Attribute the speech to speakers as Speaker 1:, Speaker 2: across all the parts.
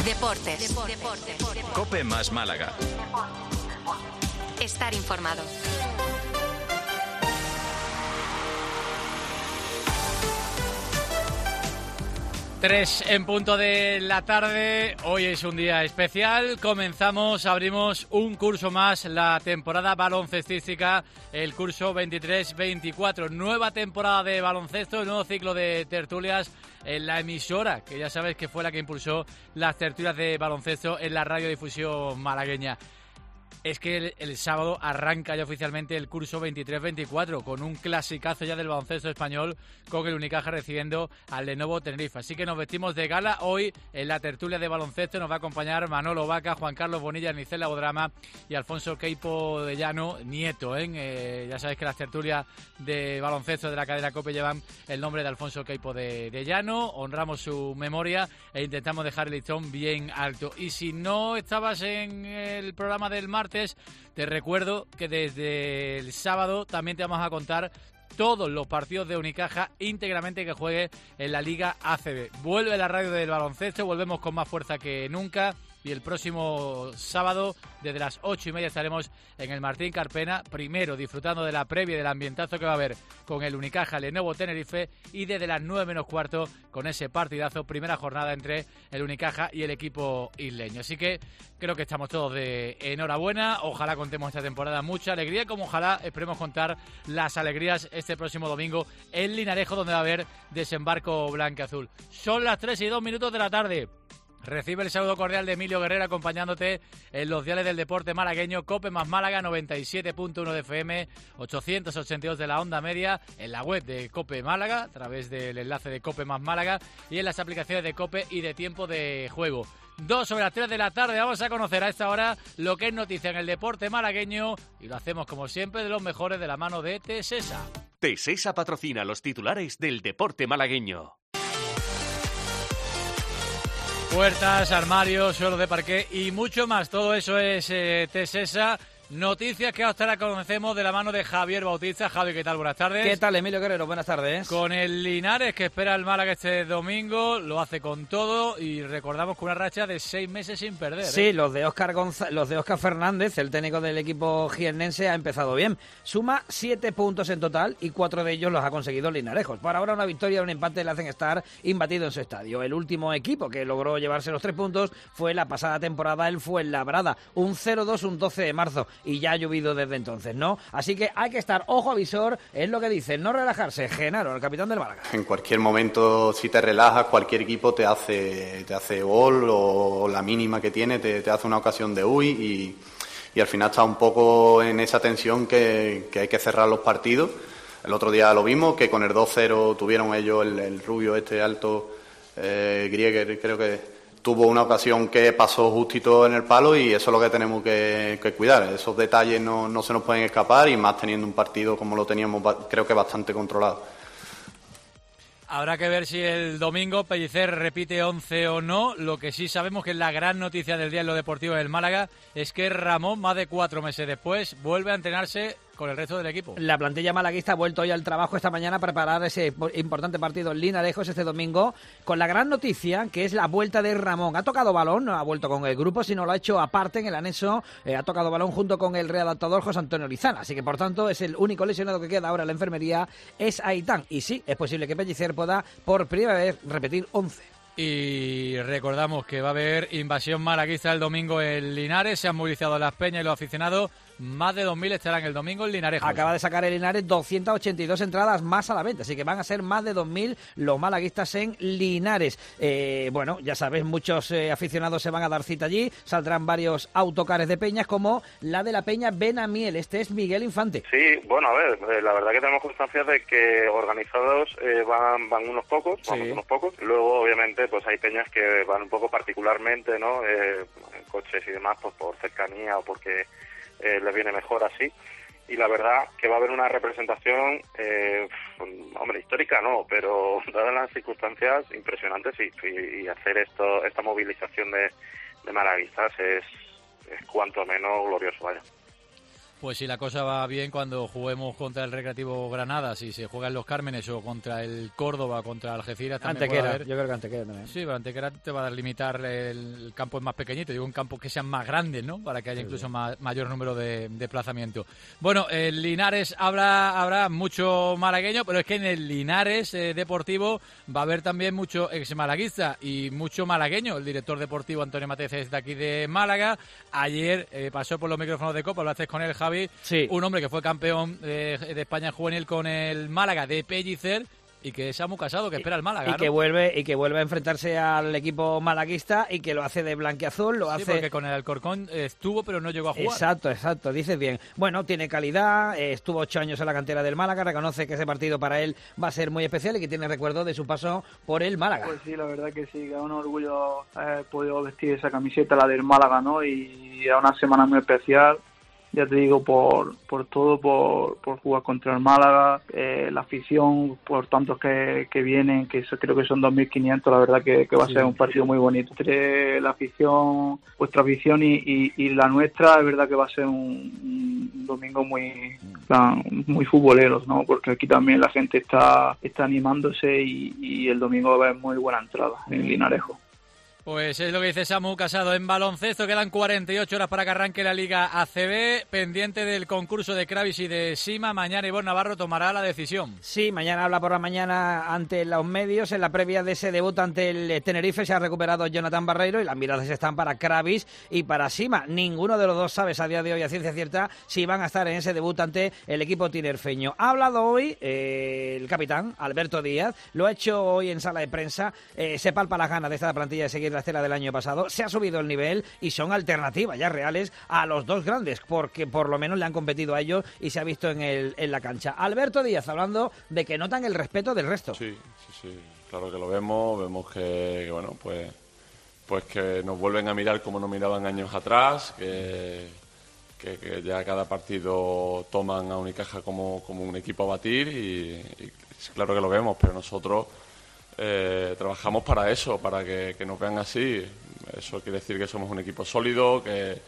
Speaker 1: Deportes.
Speaker 2: COPE más Málaga.
Speaker 1: Estar informado.
Speaker 3: Tres en punto de la tarde. Hoy es un día especial. Abrimos un curso más, la temporada baloncestística, el curso 23-24. Nueva temporada de baloncesto, nuevo ciclo de tertulias en la emisora, que ya sabes que fue la que impulsó las tertulias de baloncesto en la radiodifusión malagueña. Es que el sábado arranca ya oficialmente el curso 23-24 con un clasicazo ya del baloncesto español, con el Unicaja recibiendo al Lenovo Tenerife. Así que nos vestimos de gala. Hoy en la tertulia de baloncesto nos va a acompañar Manolo Vaca, Juan Carlos Bonilla, Nicela Bodrama y Alfonso Queipo de Llano, nieto. Ya sabéis que las tertulias de baloncesto de la cadena COPE llevan el nombre de Alfonso Queipo de Llano. Honramos su memoria e intentamos dejar el listón bien alto. Y si no estabas en el programa del martes, te recuerdo que desde el sábado también te vamos a contar todos los partidos de Unicaja íntegramente que juegue en la Liga ACB. Vuelve la radio del baloncesto, volvemos con más fuerza que nunca. Y el próximo sábado, desde las 8:30, estaremos en el Martín Carpena, primero disfrutando de la previa y del ambientazo que va a haber con el Unicaja Lenovo Tenerife, y desde las 9 menos cuarto con ese partidazo, primera jornada entre el Unicaja y el equipo isleño. Así que creo que estamos todos de enhorabuena. Ojalá contemos esta temporada mucha alegría, como ojalá esperemos contar las alegrías este próximo domingo en Linarejo, donde va a haber desembarco blanca-azul. Son las 3:02 de la tarde. Recibe el saludo cordial de Emilio Guerrero, acompañándote en los diales del deporte malagueño. COPE más Málaga, 97.1 de FM, 882 de la onda media, en la web de COPE Málaga, a través del enlace de COPE más Málaga, y en las aplicaciones de COPE y de Tiempo de Juego. 2:03 de la tarde, vamos a conocer a esta hora lo que es noticia en el deporte malagueño, y lo hacemos como siempre de los mejores de la mano de Tesesa.
Speaker 4: Tesesa patrocina los titulares del deporte malagueño.
Speaker 3: Puertas, armarios, suelos de parqué y mucho más. Todo eso es Tesesa. Noticias que hasta ahora conocemos de la mano de Javier Bautista. Javi, ¿qué tal? Buenas tardes.
Speaker 5: ¿Qué tal, Emilio Guerrero? Buenas tardes.
Speaker 3: Con el Linares, que espera el Málaga este domingo, lo hace con todo, y recordamos con una racha de 6 meses sin perder.
Speaker 5: Sí, los de Óscar Fernández, el técnico del equipo jiennense, ha empezado bien. Suma 7 puntos en total y 4 de ellos los ha conseguido Linarejos. Por ahora una victoria y un empate le hacen estar imbatido en su estadio. El último equipo que logró llevarse los 3 puntos fue la pasada temporada el Fuenlabrada, un 0-2 un 12 de marzo. Y ya ha llovido desde entonces, ¿no? Así que hay que estar ojo avisor, es lo que dicen, no relajarse. Genaro, el capitán del Málaga.
Speaker 6: En cualquier momento, si te relajas, cualquier equipo te hace gol, o la mínima que tiene te hace una ocasión de huir, y al final está un poco en esa tensión que hay que cerrar los partidos. El otro día lo vimos, que con el 2-0 tuvieron ellos el rubio alto, Grieger, creo que tuvo una ocasión que pasó justito en el palo, y eso es lo que tenemos que cuidar. Esos detalles no se nos pueden escapar, y más teniendo un partido como lo teníamos, creo que bastante controlado.
Speaker 3: Habrá que ver si el domingo Pellicer repite 11 o no. Lo que sí sabemos, que es la gran noticia del día en lo deportivo del Málaga, es que Ramón, más de 4 meses después, vuelve a entrenarse con el resto del equipo.
Speaker 5: La plantilla malaguista ha vuelto hoy al trabajo esta mañana a preparar ese importante partido en Linarejos este domingo, con la gran noticia que es la vuelta de Ramón. Ha tocado balón, no ha vuelto con el grupo, sino lo ha hecho aparte en el anexo. Ha tocado balón junto con el readaptador José Antonio Lizana, así que por tanto es el único lesionado que queda ahora en la enfermería, es Aitán. Y sí, es posible que Pellicer pueda por primera vez repetir 11.
Speaker 3: Y recordamos que va a haber invasión malaguista el domingo en Linares. Se han movilizado las peñas y los aficionados. Más de 2.000 estarán el domingo en Linarejos.
Speaker 5: Acaba de sacar el Linares 282 entradas más a la venta, así que van a ser más de 2.000 los malaguistas en Linares. Bueno, ya sabes, muchos aficionados se van a dar cita allí. Saldrán varios autocares de peñas, como la de la peña Benamiel. Este es Miguel Infante.
Speaker 7: Sí, bueno, a ver, la verdad que tenemos constancia de que organizados van unos pocos,
Speaker 3: sí.
Speaker 7: Vamos unos pocos. Luego, obviamente, pues hay peñas que van un poco particularmente, ¿no? En coches y demás, pues por cercanía o porque les viene mejor así. Y la verdad que va a haber una representación, hombre, histórica no, pero dadas las circunstancias impresionantes, y hacer esta movilización de malaguistas es cuanto menos glorioso, vaya.
Speaker 3: Pues si la cosa va bien, cuando juguemos contra el Recreativo Granada, si se juega en Los Cármenes o contra el Córdoba, contra Algeciras, también puede haber.
Speaker 5: Yo creo que Antequera también.
Speaker 3: Sí, pero Antequera te va a limitar, el campo es más pequeñito, digo un campo que sean más grandes, ¿no? Para que haya incluso mayor número de desplazamiento. Bueno, en Linares habrá mucho malagueño, pero es que en el Linares Deportivo va a haber también mucho ex-malaguista y mucho malagueño. El director deportivo Antonio Matez es de aquí de Málaga. Ayer pasó por los micrófonos de Copa, hablaste con él, Javi. Sí. Un hombre que fue campeón de España juvenil con el Málaga de Pellicer y que es Samu Casado, que espera el Málaga,
Speaker 5: y
Speaker 3: ¿no?
Speaker 5: que vuelve a enfrentarse al equipo malaguista y que lo hace de blanquiazul,
Speaker 3: Sí, porque con el Alcorcón estuvo pero no llegó a jugar.
Speaker 5: Exacto, dices bien. Bueno, tiene calidad, estuvo 8 años en la cantera del Málaga, reconoce que ese partido para él va a ser muy especial y que tiene recuerdo de su paso por el Málaga.
Speaker 1: Pues sí, la verdad que sí, que es un orgullo haber podido vestir esa camiseta, la del Málaga, ¿no? Y a una semana muy especial. Ya te digo, por todo, por jugar contra el Málaga, la afición, por tantos que vienen, que creo que son 2.500, la verdad que va a ser un partido muy bonito. Entre la afición, vuestra afición y la nuestra, es verdad que va a ser un domingo muy futboleros, ¿no? Porque aquí también la gente está animándose y el domingo va a haber muy buena entrada en Linarejo.
Speaker 3: Pues es lo que dice Samu Casado. En baloncesto quedan 48 horas para que arranque la Liga ACB, pendiente del concurso de Kravis y de Sima. Mañana Ivonne Navarro tomará la decisión.
Speaker 5: Sí, mañana habla por la mañana ante los medios. En la previa de ese debut ante el Tenerife se ha recuperado Jonathan Barreiro y las miradas están para Kravis y para Sima. Ninguno de los dos sabe a día de hoy a ciencia cierta si van a estar en ese debut ante el equipo tinerfeño. Ha hablado hoy el capitán Alberto Díaz, lo ha hecho hoy en sala de prensa. Se palpa las ganas de esta plantilla de seguir la estela del año pasado, se ha subido el nivel y son alternativas ya reales a los dos grandes, porque por lo menos le han competido a ellos y se ha visto en la cancha. Alberto Díaz hablando de que notan el respeto del resto.
Speaker 8: Sí, claro que lo vemos que bueno, pues que nos vuelven a mirar como nos miraban años atrás, que ya cada partido toman a Unicaja como un equipo a batir y claro que lo vemos, pero nosotros trabajamos para eso, para que nos vean así. Eso quiere decir que somos un equipo sólido,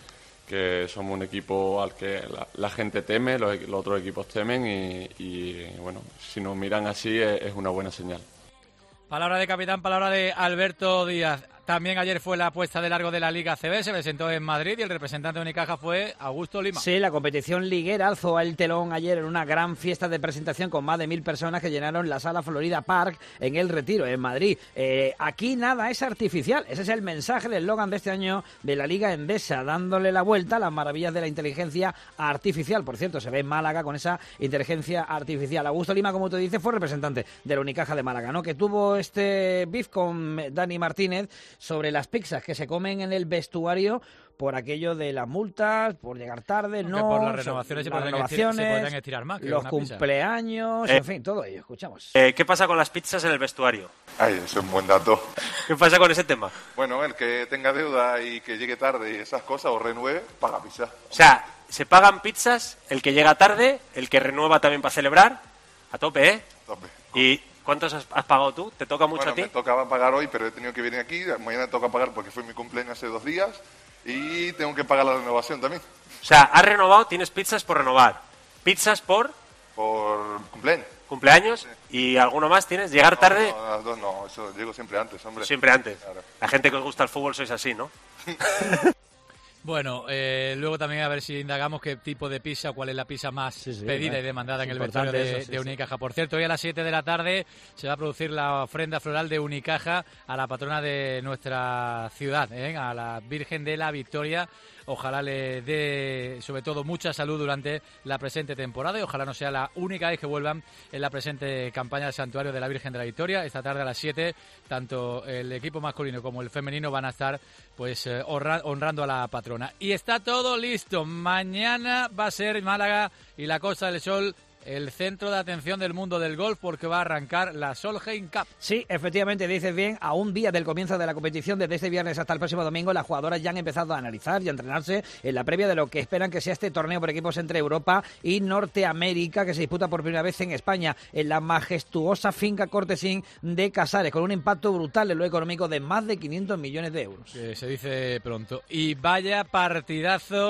Speaker 8: que somos un equipo al que la gente teme, los otros equipos temen y bueno, si nos miran así es una buena señal.
Speaker 3: Palabra de capitán, palabra de Alberto Díaz. También ayer fue la puesta de largo de la Liga ACB, se presentó en Madrid y el representante de Unicaja fue Augusto Lima.
Speaker 5: Sí, la competición liguera alzó el telón ayer en una gran fiesta de presentación con más de 1.000 personas que llenaron la sala Florida Park en El Retiro, en Madrid. Aquí nada es artificial, ese es el mensaje, el eslogan de este año de la Liga Endesa, dándole la vuelta a las maravillas de la inteligencia artificial. Por cierto, se ve en Málaga con esa inteligencia artificial. Augusto Lima, como te dice, fue representante de la Unicaja de Málaga, ¿no? Que tuvo este beef con Dani Martínez sobre las pizzas que se comen en el vestuario por aquello de las multas, por llegar tarde,
Speaker 3: aunque por las renovaciones se podrán estirar más que
Speaker 5: los cumpleaños, en fin, todo ello. Escuchamos.
Speaker 9: ¿Qué pasa con las pizzas en el vestuario?
Speaker 10: Ay, ese es un buen dato.
Speaker 9: ¿Qué pasa con ese tema?
Speaker 10: Bueno, el que tenga deuda y que llegue tarde y esas cosas o renueve, paga pizza.
Speaker 9: O sea, se pagan pizzas, el que llega tarde, el que renueva también para celebrar, a tope, ¿eh?
Speaker 10: A tope.
Speaker 9: ¿Y cuántos has pagado tú? ¿Te toca mucho a ti?
Speaker 10: Me tocaba pagar hoy, pero he tenido que venir aquí. Mañana me toca pagar porque fue mi cumpleaños hace 2 días y tengo que pagar la renovación también.
Speaker 9: O sea, has renovado, tienes pizzas por renovar. ¿Pizzas por
Speaker 10: cumpleaños?
Speaker 9: ¿Cumpleaños? Sí. ¿Y alguno más tienes? ¿Llegar tarde?
Speaker 10: No, las dos no, eso llego siempre antes, hombre.
Speaker 9: Siempre antes.
Speaker 10: Claro.
Speaker 9: La gente que os gusta el fútbol sois así, ¿no?
Speaker 3: Bueno, luego también a ver si indagamos qué tipo de pizza, cuál es la pizza más pedida y demandada en el vestuario de Unicaja. Por cierto, hoy a las 7 de la tarde se va a producir la ofrenda floral de Unicaja a la patrona de nuestra ciudad, a la Virgen de la Victoria. Ojalá le dé, sobre todo, mucha salud durante la presente temporada y ojalá no sea la única vez que vuelvan en la presente campaña del Santuario de la Virgen de la Victoria. Esta tarde a las 7, tanto el equipo masculino como el femenino van a estar pues honrando a la patrona. Y está todo listo. Mañana va a ser Málaga y la Costa del Sol el centro de atención del mundo del golf porque va a arrancar la Solheim Cup.
Speaker 5: Sí, efectivamente, dices bien, a un día del comienzo de la competición, desde este viernes hasta el próximo domingo, las jugadoras ya han empezado a analizar y a entrenarse en la previa de lo que esperan que sea este torneo por equipos entre Europa y Norteamérica, que se disputa por primera vez en España, en la majestuosa finca Cortesín de Casares, con un impacto brutal en lo económico de más de 500 millones de euros.
Speaker 3: Que se dice pronto. Y vaya partidazo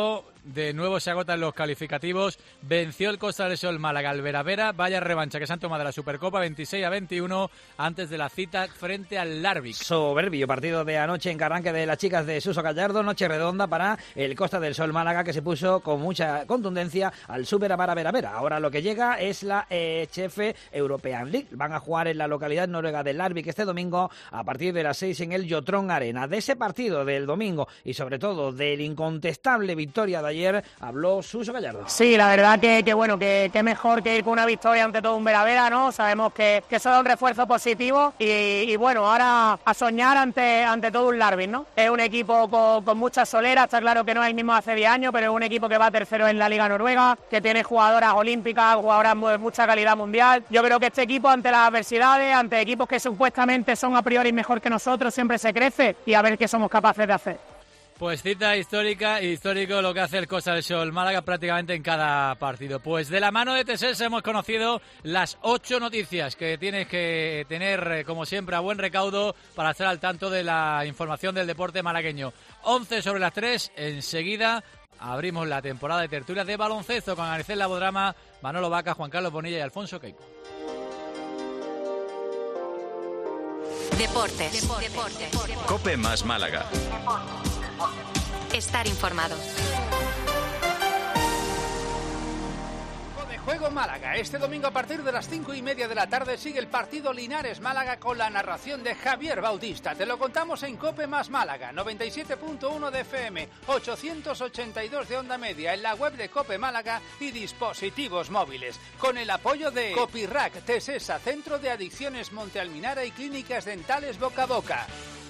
Speaker 3: de nuevo se agotan los calificativos. Venció el Costa del Sol Málaga al Vera. Vaya revancha que se han tomado de la Supercopa, 26-21, antes de la cita frente al Larvik.
Speaker 5: Soberbio partido de anoche en Carranque de las chicas de Suso Gallardo. Noche redonda para el Costa del Sol Málaga, que se puso con mucha contundencia al Super Amara Vera. Ahora lo que llega es la HF European League. Van a jugar en la localidad noruega del Larvik este domingo a partir de las 6 en el Jotron Arena. De ese partido del domingo y sobre todo del incontestable victoria de ayer habló Suso Gallardo.
Speaker 11: Sí, la verdad que bueno, que mejor que ir con una victoria ante todo un Vera, ¿no? Sabemos que eso da un refuerzo positivo y bueno, ahora a soñar ante todo un Larvik, ¿no? Es un equipo con mucha solera, está claro que no es el mismo hace 10 años, pero es un equipo que va tercero en la Liga Noruega, que tiene jugadoras olímpicas, jugadoras de mucha calidad mundial. Yo creo que este equipo ante las adversidades, ante equipos que supuestamente son a priori mejor que nosotros, siempre se crece y a ver qué somos capaces de hacer.
Speaker 3: Pues cita histórico lo que hace el Costa del Sol Málaga prácticamente en cada partido. Pues de la mano de Tesés hemos conocido las 8 noticias que tienes que tener, como siempre, a buen recaudo para estar al tanto de la información del deporte malagueño. 11 sobre las 3, enseguida abrimos la temporada de tertulias de baloncesto con Aricel Labodrama, Manolo Vaca, Juan Carlos Bonilla y Alfonso Queipo.
Speaker 12: Deportes.
Speaker 2: Cope más Málaga.
Speaker 12: Estar informado.
Speaker 13: Juego Málaga. Este domingo a partir de las 5:30 de la tarde sigue el partido Linares-Málaga con la narración de Javier Bautista. Te lo contamos en Cope más Málaga, 97.1 de FM, 882 de onda media, en la web de Cope Málaga y dispositivos móviles. Con el apoyo de Copyrack, Tesesa, Centro de Adicciones Monte Alminara y Clínicas Dentales Boca a Boca.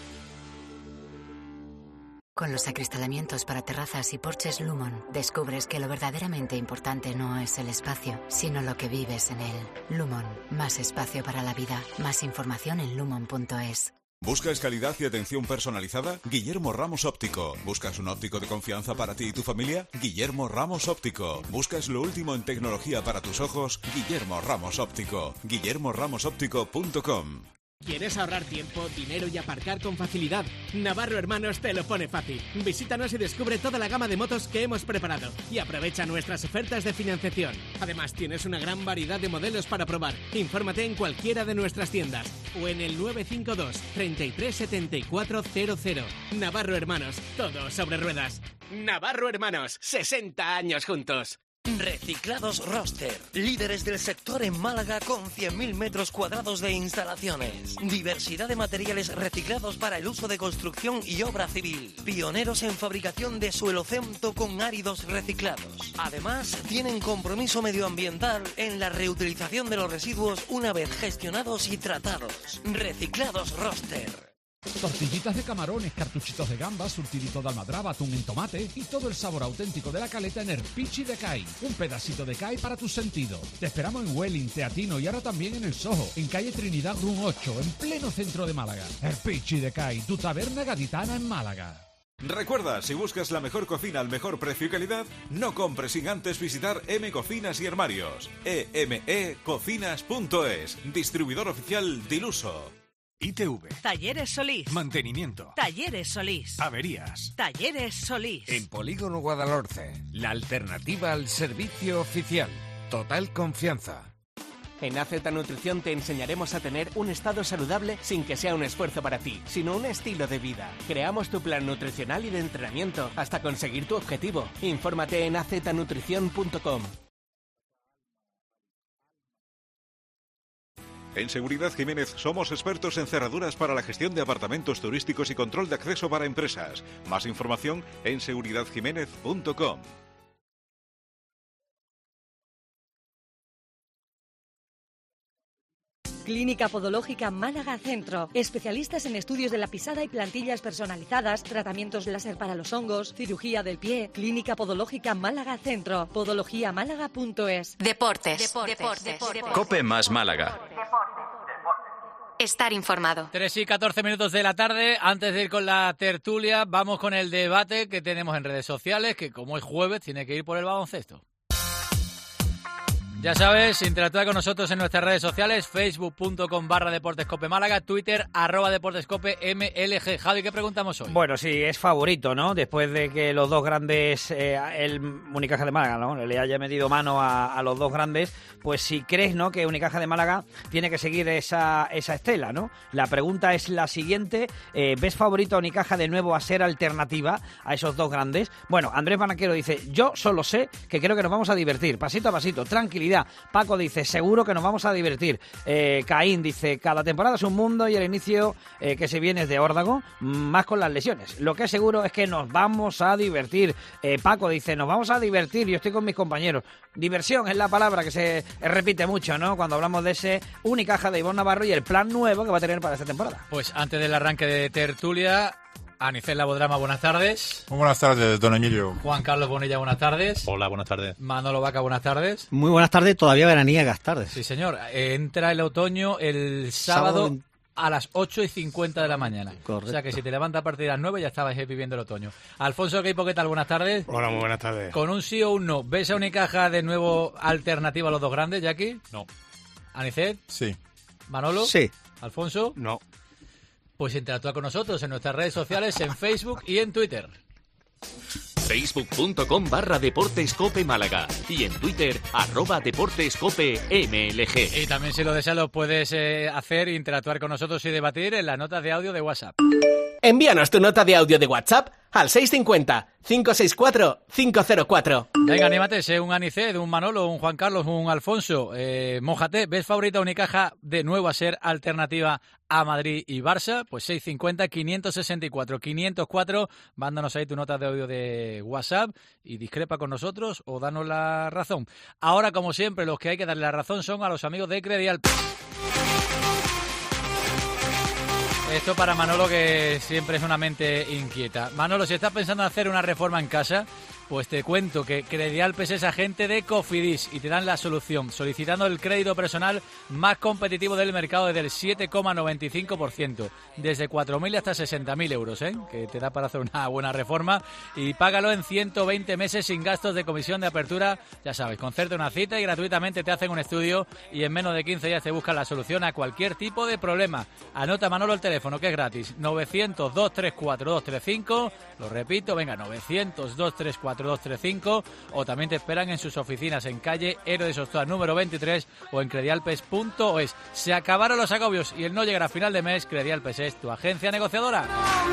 Speaker 14: Con los acristalamientos para terrazas y porches Lumon, descubres que lo verdaderamente importante no es el espacio, sino lo que vives en él. Lumon, más espacio para la vida. Más información en lumon.es.
Speaker 15: ¿Buscas calidad y atención personalizada? Guillermo Ramos Óptico. ¿Buscas un óptico de confianza para ti y tu familia? Guillermo Ramos Óptico. ¿Buscas lo último en tecnología para tus ojos? Guillermo Ramos Óptico. guillermoramosoptico.com.
Speaker 16: ¿Quieres ahorrar tiempo, dinero y aparcar con facilidad? Navarro Hermanos te lo pone fácil. Visítanos y descubre toda la gama de motos que hemos preparado y aprovecha nuestras ofertas de financiación. Además, tienes una gran variedad de modelos para probar. Infórmate en cualquiera de nuestras tiendas o en el 952 33 74 00. Navarro Hermanos, todo sobre ruedas. Navarro Hermanos, 60 años juntos.
Speaker 17: Reciclados Roster, líderes del sector en Málaga con 100.000 metros cuadrados de instalaciones. Diversidad de materiales reciclados para el uso de construcción y obra civil. Pioneros en fabricación de suelo cemento con áridos reciclados. Además, tienen compromiso medioambiental en la reutilización de los residuos una vez gestionados y tratados. Reciclados Roster.
Speaker 18: Tortillitas de camarones, cartuchitos de gambas, surtidito de almadraba, atún en tomate y todo el sabor auténtico de la caleta en Erpichi de Cai. Un pedacito de Cai para tus sentidos. Te esperamos en Welling, Teatino y ahora también en El Soho, en calle Trinidad Run 8, en pleno centro de Málaga. Erpichi de Cai, tu taberna gaditana en Málaga.
Speaker 15: Recuerda, si buscas la mejor cocina al mejor precio y calidad, no compres sin antes visitar M Cocinas y Armarios. emecocinas.es, distribuidor oficial Diluso.
Speaker 19: ITV.
Speaker 20: Talleres Solís.
Speaker 19: Mantenimiento.
Speaker 20: Talleres Solís.
Speaker 19: Averías.
Speaker 20: Talleres Solís.
Speaker 19: En Polígono Guadalhorce, la alternativa al servicio oficial. Total confianza.
Speaker 9: En AZ Nutrición te enseñaremos a tener un estado saludable sin que sea un esfuerzo para ti, sino un estilo de vida. Creamos tu plan nutricional y de entrenamiento hasta conseguir tu objetivo. Infórmate en aznutrición.com.
Speaker 21: En Seguridad Jiménez somos expertos en cerraduras para la gestión de apartamentos turísticos y control de acceso para empresas. Más información en seguridadjiménez.com.
Speaker 22: Clínica Podológica Málaga Centro. Especialistas en estudios de la pisada y plantillas personalizadas, tratamientos láser para los hongos, cirugía del pie. Clínica Podológica Málaga Centro. podologiamálaga.es.
Speaker 12: Deportes.
Speaker 2: Cope más Málaga.
Speaker 12: Estar informado.
Speaker 3: 3:14 de la tarde. Antes de ir con la tertulia, vamos con el debate que tenemos en redes sociales, que como es jueves, tiene que ir por el baloncesto. Ya sabes, interactúa con nosotros en nuestras redes sociales, facebook.com/deportescope Málaga, Twitter @deportescope MLG. Javi, ¿qué preguntamos hoy?
Speaker 5: Bueno, sí, es favorito, ¿no? Después de que los dos grandes, el Unicaja de Málaga, ¿no?, le haya metido mano a los dos grandes, pues si crees, ¿no?, que Unicaja de Málaga tiene que seguir esa estela, ¿no? La pregunta es la siguiente, ¿ves favorito a Unicaja de nuevo a ser alternativa a esos dos grandes? Bueno, Andrés Banaquero dice, yo solo sé que creo que nos vamos a divertir, pasito a pasito, tranquilidad. Paco dice, seguro que nos vamos a divertir. Caín dice, cada temporada es un mundo y el inicio que se viene es de órdago, más con las lesiones. Lo que es seguro es que nos vamos a divertir. Paco dice, nos vamos a divertir, yo estoy con mis compañeros. Diversión es la palabra que se repite mucho, ¿no?, cuando hablamos de ese Unicaja de Ivonne Navarro y el plan nuevo que va a tener para esta temporada.
Speaker 3: Pues antes del arranque de tertulia, Anicet Labodrama, buenas tardes.
Speaker 4: Muy buenas tardes, don Emilio.
Speaker 3: Juan Carlos Bonilla, buenas tardes.
Speaker 4: Hola, buenas tardes.
Speaker 3: Manolo Vaca, buenas tardes.
Speaker 12: Muy buenas tardes, todavía veraniegas tardes.
Speaker 3: Sí, señor. Entra el otoño el sábado a las 8:50 de la mañana.
Speaker 12: Correcto.
Speaker 3: O sea que si te levantas a partir de las 9 ya estabas viviendo el otoño. Alfonso Queipo, ¿qué tal? Buenas tardes.
Speaker 4: Hola, muy buenas tardes.
Speaker 3: Con un sí o un no, ¿ves a Unicaja de nuevo alternativa a los dos grandes, Jackie?
Speaker 4: No.
Speaker 3: ¿Anicet?
Speaker 4: Sí.
Speaker 3: ¿Manolo?
Speaker 12: Sí.
Speaker 3: ¿Alfonso?
Speaker 4: No.
Speaker 3: Pues interactúa con nosotros en nuestras redes sociales, en Facebook y en Twitter.
Speaker 2: Facebook.com/deportescope Málaga y en Twitter @deportescope MLG.
Speaker 3: Y también, si lo deseas, lo puedes hacer, interactuar con nosotros y debatir en las notas de audio de WhatsApp.
Speaker 9: Envíanos tu nota de audio de WhatsApp al 650-564-504.
Speaker 3: Venga, anímate, sé un Anicet, un Manolo, un Juan Carlos, un Alfonso. Mójate, ¿ves favorita Unicaja de nuevo a ser alternativa a Madrid y Barça? Pues 650-564-504. Mándanos ahí tu nota de audio de WhatsApp y discrepa con nosotros o danos la razón. Ahora, como siempre, los que hay que darle la razón son a los amigos de Credial. Esto para Manolo, que siempre es una mente inquieta. Manolo, si estás pensando en hacer una reforma en casa, pues te cuento que Credialp es agente de Cofidis y te dan la solución, solicitando el crédito personal más competitivo del mercado desde el 7,95%, desde 4.000 hasta 60.000 euros, que te da para hacer una buena reforma, y págalo en 120 meses sin gastos de comisión de apertura, ya sabes, concerta una cita y gratuitamente te hacen un estudio y en menos de 15 días te buscan la solución a cualquier tipo de problema. Anota, Manolo, el teléfono, que es gratis, 900-234-235, lo repito, venga, 900-234-235, o también te esperan en sus oficinas en calle Héroe de Sostoa número 23 o en credialpes.es. Se acabaron los agobios y el no llegar a final de mes. Credialpes es tu agencia negociadora.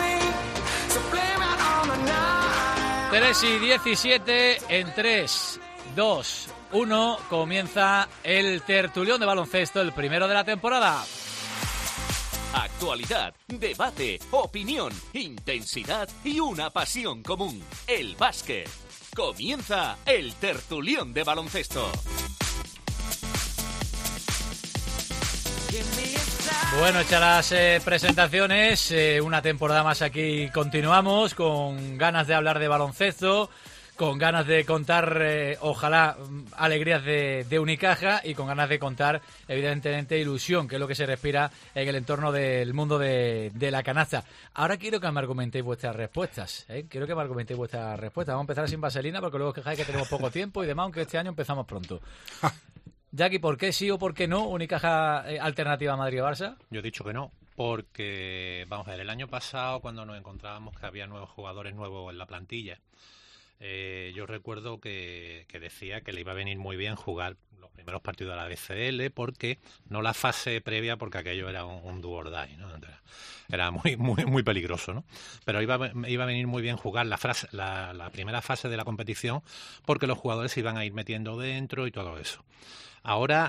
Speaker 3: 3:17, en 3, 2, 1 comienza el tertulión de baloncesto, el primero de la temporada.
Speaker 2: Actualidad, debate, opinión, intensidad y una pasión común. El básquet. Comienza el tertulión de baloncesto.
Speaker 3: Bueno, hechas las presentaciones, una temporada más aquí continuamos con ganas de hablar de baloncesto, con ganas de contar, ojalá, alegrías de Unicaja y con ganas de contar, evidentemente, ilusión, que es lo que se respira en el entorno del mundo de la canasta. Ahora quiero que me argumentéis vuestras respuestas, Quiero que me argumentéis vuestras respuestas. Vamos a empezar sin vaselina porque luego os quejáis que tenemos poco tiempo y demás, aunque este año empezamos pronto. Jackie, ¿por qué sí o por qué no Unicaja alternativa a Madrid-Barça?
Speaker 23: Yo he dicho que no, porque, vamos a ver, el año pasado cuando nos encontrábamos que había nuevos jugadores nuevos en la plantilla, yo recuerdo que decía que le iba a venir muy bien jugar los primeros partidos de la BCL, porque no la fase previa, porque aquello era un do or die, ¿no? Era muy peligroso, ¿no? Pero iba a venir muy bien jugar la primera fase de la competición, porque los jugadores se iban a ir metiendo dentro y todo eso. Ahora,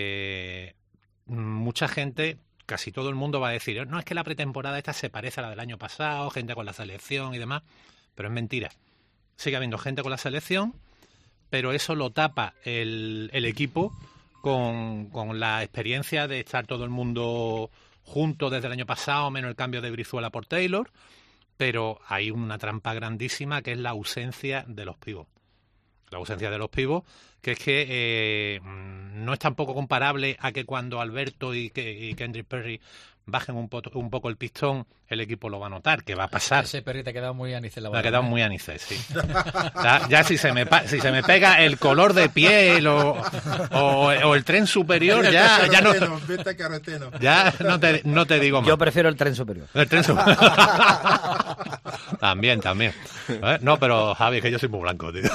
Speaker 23: mucha gente, casi todo el mundo va a decir, no, es que la pretemporada esta se parece a la del año pasado, gente con la selección y demás, pero es mentira. Sigue habiendo gente con la selección, pero eso lo tapa el equipo con la experiencia de estar todo el mundo junto desde el año pasado, menos el cambio de Brizuela por Taylor, pero hay una trampa grandísima que es la ausencia de los pívos. La ausencia de los pívos, que es que no es tampoco comparable a que cuando Alberto y Kendrick Perry bajen un poco el pistón, el equipo lo va a notar, que va a pasar.
Speaker 3: Ese perrito te ha quedado muy anicel.
Speaker 23: Me ha quedado muy anicel, sí. Ya si se me pega el color de piel o el tren superior, ya no te digo más.
Speaker 5: Yo prefiero el tren superior.
Speaker 23: El tren superior. También. No, pero Javi, que yo soy muy blanco, tío.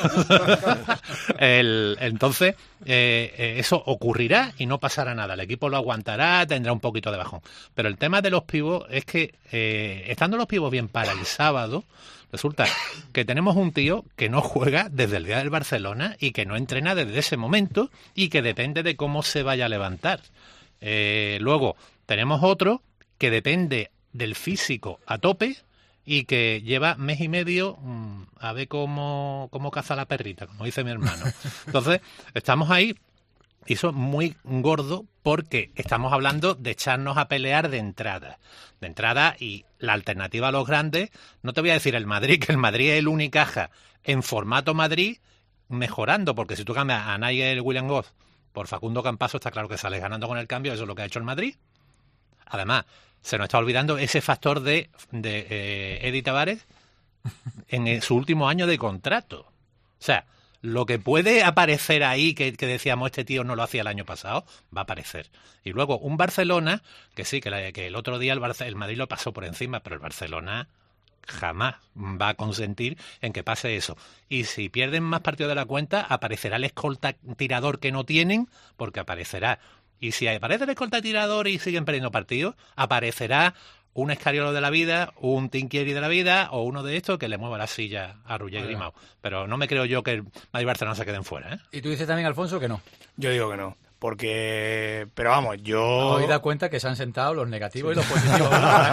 Speaker 23: Entonces, eso ocurrirá y no pasará nada. El equipo lo aguantará, tendrá un poquito de bajón. Pero el tema de los pibos es que, estando los pibos bien para el sábado, resulta que tenemos un tío que no juega desde el día del Barcelona y que no entrena desde ese momento y que depende de cómo se vaya a levantar. Luego, tenemos otro que depende del físico a tope y que lleva mes y medio a ver cómo caza la perrita, como dice mi hermano. Entonces, estamos ahí y eso es muy gordo porque estamos hablando de echarnos a pelear de entrada. Y la alternativa a los grandes, no te voy a decir el Madrid, que el Madrid es el Unicaja en formato Madrid mejorando, porque si tú cambias a Nigel Williams-Goss por Facundo Campazo, está claro que sales ganando con el cambio, eso es lo que ha hecho el Madrid. Además, se nos está olvidando ese factor de Eddie Tavares en su último año de contrato. O sea, lo que puede aparecer ahí, que decíamos, este tío no lo hacía el año pasado, va a aparecer. Y luego un Barcelona, que sí, que el otro día el Madrid lo pasó por encima, pero el Barcelona jamás va a consentir en que pase eso. Y si pierden más partidos de la cuenta, aparecerá el escolta tirador que no tienen, porque aparecerá. Y si aparece el escolta tirador y siguen perdiendo partidos, aparecerá un Escariolo de la vida, un Tinquieri de la vida o uno de estos que le mueva la silla a Roger Grimau. Pero no me creo yo que el Madrid y Barcelona se queden fuera, ¿eh?
Speaker 3: ¿Y tú dices también, Alfonso, que no?
Speaker 1: Yo digo que no. Porque, pero vamos, yo...
Speaker 3: Hoy da cuenta que se han sentado los negativos y los positivos.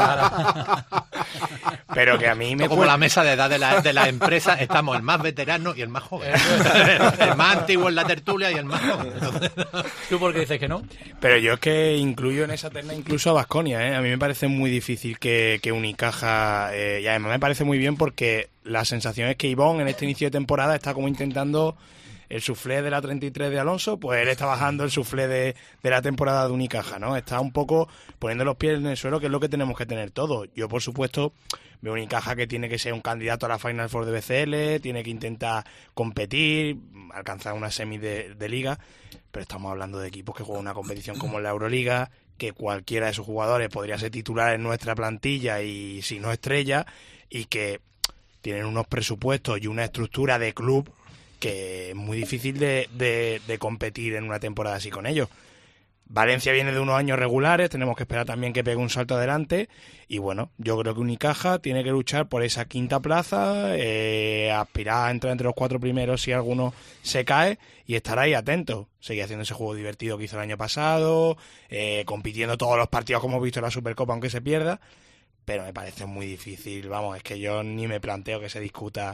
Speaker 1: Pero que a mí me...
Speaker 23: Como la mesa de edad de la empresa, estamos el más veterano y el más joven. El más antiguo en la tertulia y el más joven.
Speaker 3: ¿Tú por qué dices que no?
Speaker 1: Pero yo es que incluyo en esa terna incluso a Baskonia, ¿eh? A mí me parece muy difícil que Unicaja... y además me parece muy bien porque la sensación es que Ivón en este inicio de temporada está como intentando... El suflé de la 33 de Alonso, pues él está bajando el suflé de la temporada de Unicaja, ¿no? Está un poco poniendo los pies en el suelo, que es lo que tenemos que tener todos. Yo, por supuesto, veo Unicaja que tiene que ser un candidato a la Final Four de BCL, tiene que intentar competir, alcanzar una semi de liga, pero estamos hablando de equipos que juegan una competición como la Euroliga, que cualquiera de sus jugadores podría ser titular en nuestra plantilla y si no estrella, y que tienen unos presupuestos y una estructura de club que es muy difícil de competir en una temporada así con ellos. Valencia viene de unos años regulares, tenemos que esperar también que pegue un salto adelante y bueno, yo creo que Unicaja tiene que luchar por esa quinta plaza, aspirar a entrar entre los 4 primeros si alguno se cae y estar ahí atento, seguir haciendo ese juego divertido que hizo el año pasado, compitiendo todos los partidos como hemos visto en la Supercopa aunque se pierda, pero me parece muy difícil, vamos, es que yo ni me planteo que se discuta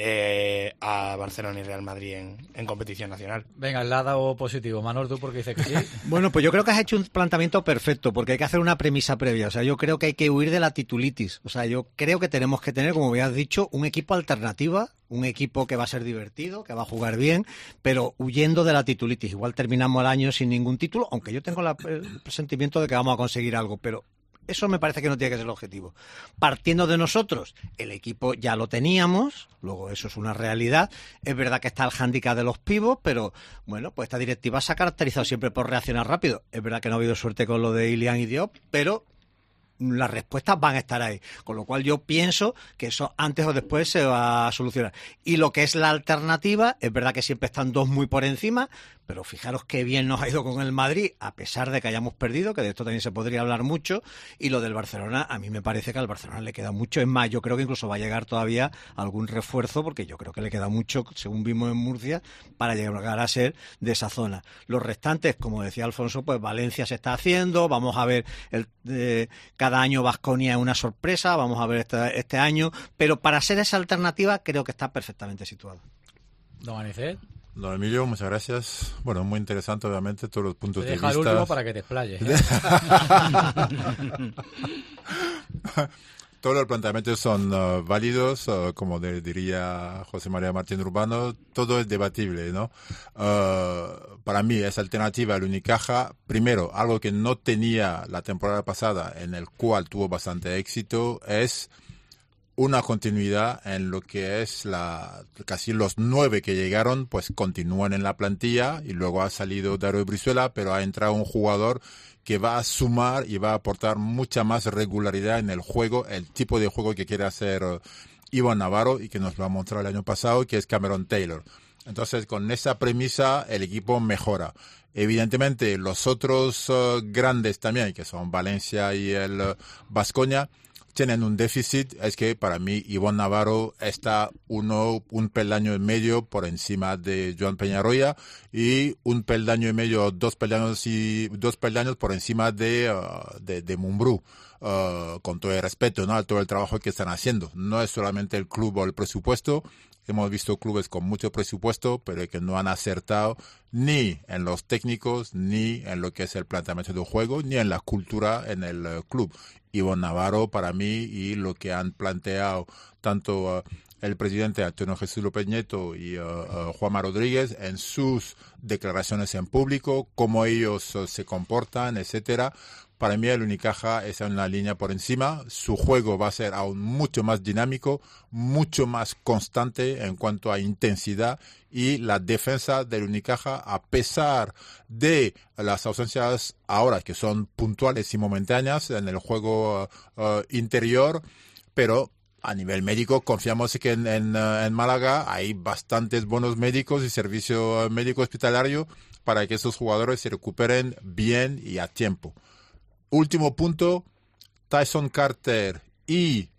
Speaker 1: a Barcelona y Real Madrid en competición nacional.
Speaker 3: Venga, el lado positivo. Manol, ¿tú por qué dices que sí?
Speaker 12: Bueno, pues yo creo que has hecho un planteamiento perfecto, porque hay que hacer una premisa previa. O sea, yo creo que hay que huir de la titulitis. O sea, yo creo que tenemos que tener, como habías dicho, un equipo alternativa, un equipo que va a ser divertido, que va a jugar bien, pero huyendo de la titulitis. Igual terminamos el año sin ningún título, aunque yo tengo el presentimiento de que vamos a conseguir algo, pero eso me parece que no tiene que ser el objetivo. Partiendo de nosotros, el equipo ya lo teníamos, luego eso es una realidad. Es verdad que está el hándicap de los pibos, pero bueno, pues esta directiva se ha caracterizado siempre por reaccionar rápido. Es verdad que no ha habido suerte con lo de Ilián y Diop, pero las respuestas van a estar ahí. Con lo cual yo pienso que eso antes o después se va a solucionar. Y lo que es la alternativa, es verdad que siempre están dos muy por encima, pero fijaros qué bien nos ha ido con el Madrid, a pesar de que hayamos perdido, que de esto también se podría hablar mucho, y lo del Barcelona, a mí me parece que al Barcelona le queda mucho. Es más, yo creo que incluso va a llegar todavía algún refuerzo, porque yo creo que le queda mucho, según vimos en Murcia, para llegar a ser de esa zona. Los restantes, como decía Alfonso, pues Valencia se está haciendo, vamos a ver, cada año Baskonia es una sorpresa, vamos a ver este año, pero para ser esa alternativa creo que está perfectamente situado.
Speaker 3: Don Anicet.
Speaker 4: Don Emilio, muchas gracias. Bueno, muy interesante, obviamente, todos los puntos de vista.
Speaker 3: Deja el último para que te explayes.
Speaker 4: Todos los planteamientos son válidos, como diría José María Martín Urbano, todo es debatible, ¿no? Para mí, esa alternativa al Unicaja, primero, algo que no tenía la temporada pasada, en el cual tuvo bastante éxito, es una continuidad en lo que es casi los 9 que llegaron, pues continúan en la plantilla, y luego ha salido Darío Brizuela, pero ha entrado un jugador que va a sumar y va a aportar mucha más regularidad en el juego, el tipo de juego que quiere hacer Iván Navarro y que nos lo ha mostrado el año pasado, que es Cameron Taylor. Entonces, con esa premisa, el equipo mejora. Evidentemente, los otros grandes también, que son Valencia y el Baskonia, tienen un déficit. Es que para mí Iván Navarro está un peldaño y medio por encima de Joan Peñarroya y un peldaño y medio, dos peldaños por encima de Mumbrú. Con todo el respeto, ¿no?, a todo el trabajo que están haciendo. No es solamente el club o el presupuesto. Hemos visto clubes con mucho presupuesto, pero que no han acertado ni en los técnicos, ni en lo que es el planteamiento del juego, ni en la cultura en el club. Iván Navarro, para mí, y lo que han planteado tanto el presidente Antonio Jesús López Nieto y Juanma Rodríguez en sus declaraciones en público, cómo ellos se comportan, etcétera. Para mí el Unicaja está en la línea por encima. Su juego va a ser aún mucho más dinámico, mucho más constante en cuanto a intensidad, y la defensa del Unicaja, a pesar de las ausencias ahora que son puntuales y momentáneas en el juego interior, pero a nivel médico confiamos que en Málaga hay bastantes buenos médicos y servicio médico hospitalario para que esos jugadores se recuperen bien y a tiempo. Último punto, Tyson Carter y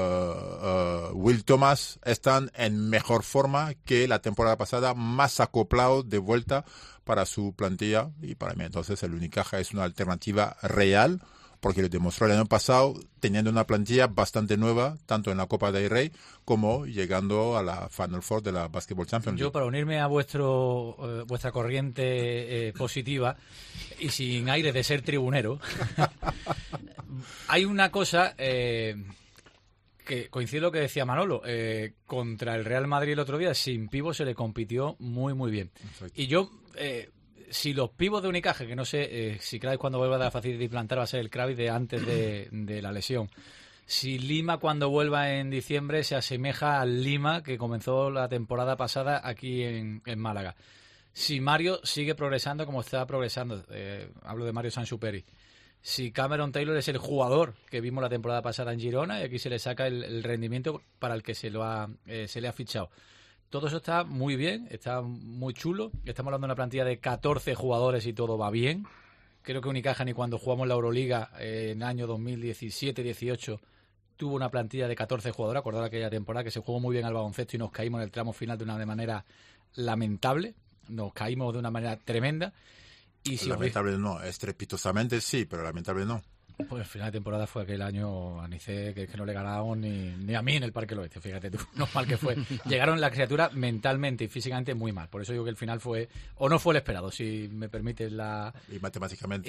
Speaker 4: Will Thomas están en mejor forma que la temporada pasada, más acoplados de vuelta para su plantilla, y para mí entonces el Unicaja es una alternativa real, porque lo demostró el año pasado teniendo una plantilla bastante nueva, tanto en la Copa del Rey como llegando a la Final Four de la Basketball Championship.
Speaker 3: Yo, para unirme a vuestra corriente positiva y sin aire de ser tribunero, hay una cosa que coincide lo que decía Manolo, contra el Real Madrid el otro día, sin pivot se le compitió muy, muy bien. Perfecto. Y yo... si los pivos de Unicaja, que no sé si Kravis cuando vuelva a la facilidad de plantar va a ser el Kravis de antes de la lesión. Si Lima cuando vuelva en diciembre se asemeja al Lima que comenzó la temporada pasada aquí en Málaga. Si Mario sigue progresando como está progresando, hablo de Mario Sansuperi. Si Cameron Taylor es el jugador que vimos la temporada pasada en Girona y aquí se le saca el rendimiento para el que se le ha fichado. Todo eso está muy bien, está muy chulo. Estamos hablando de una plantilla de 14 jugadores y todo va bien. Creo que Unicaja ni cuando jugamos la Euroliga en el año 2017-18 tuvo una plantilla de 14 jugadores. Acordad aquella temporada que se jugó muy bien al baloncesto y nos caímos en el tramo final de una manera lamentable. Nos caímos de una manera tremenda. Y si
Speaker 4: lamentable no, estrepitosamente sí, pero lamentable no.
Speaker 3: Pues el final de temporada fue aquel año, Anicé, que no le ganábamos ni a mí en el Parque del Oeste, fíjate tú, lo mal que fue. Llegaron las criaturas mentalmente y físicamente muy mal, por eso digo que el final fue, o no fue el esperado, si me permites
Speaker 4: Y matemáticamente.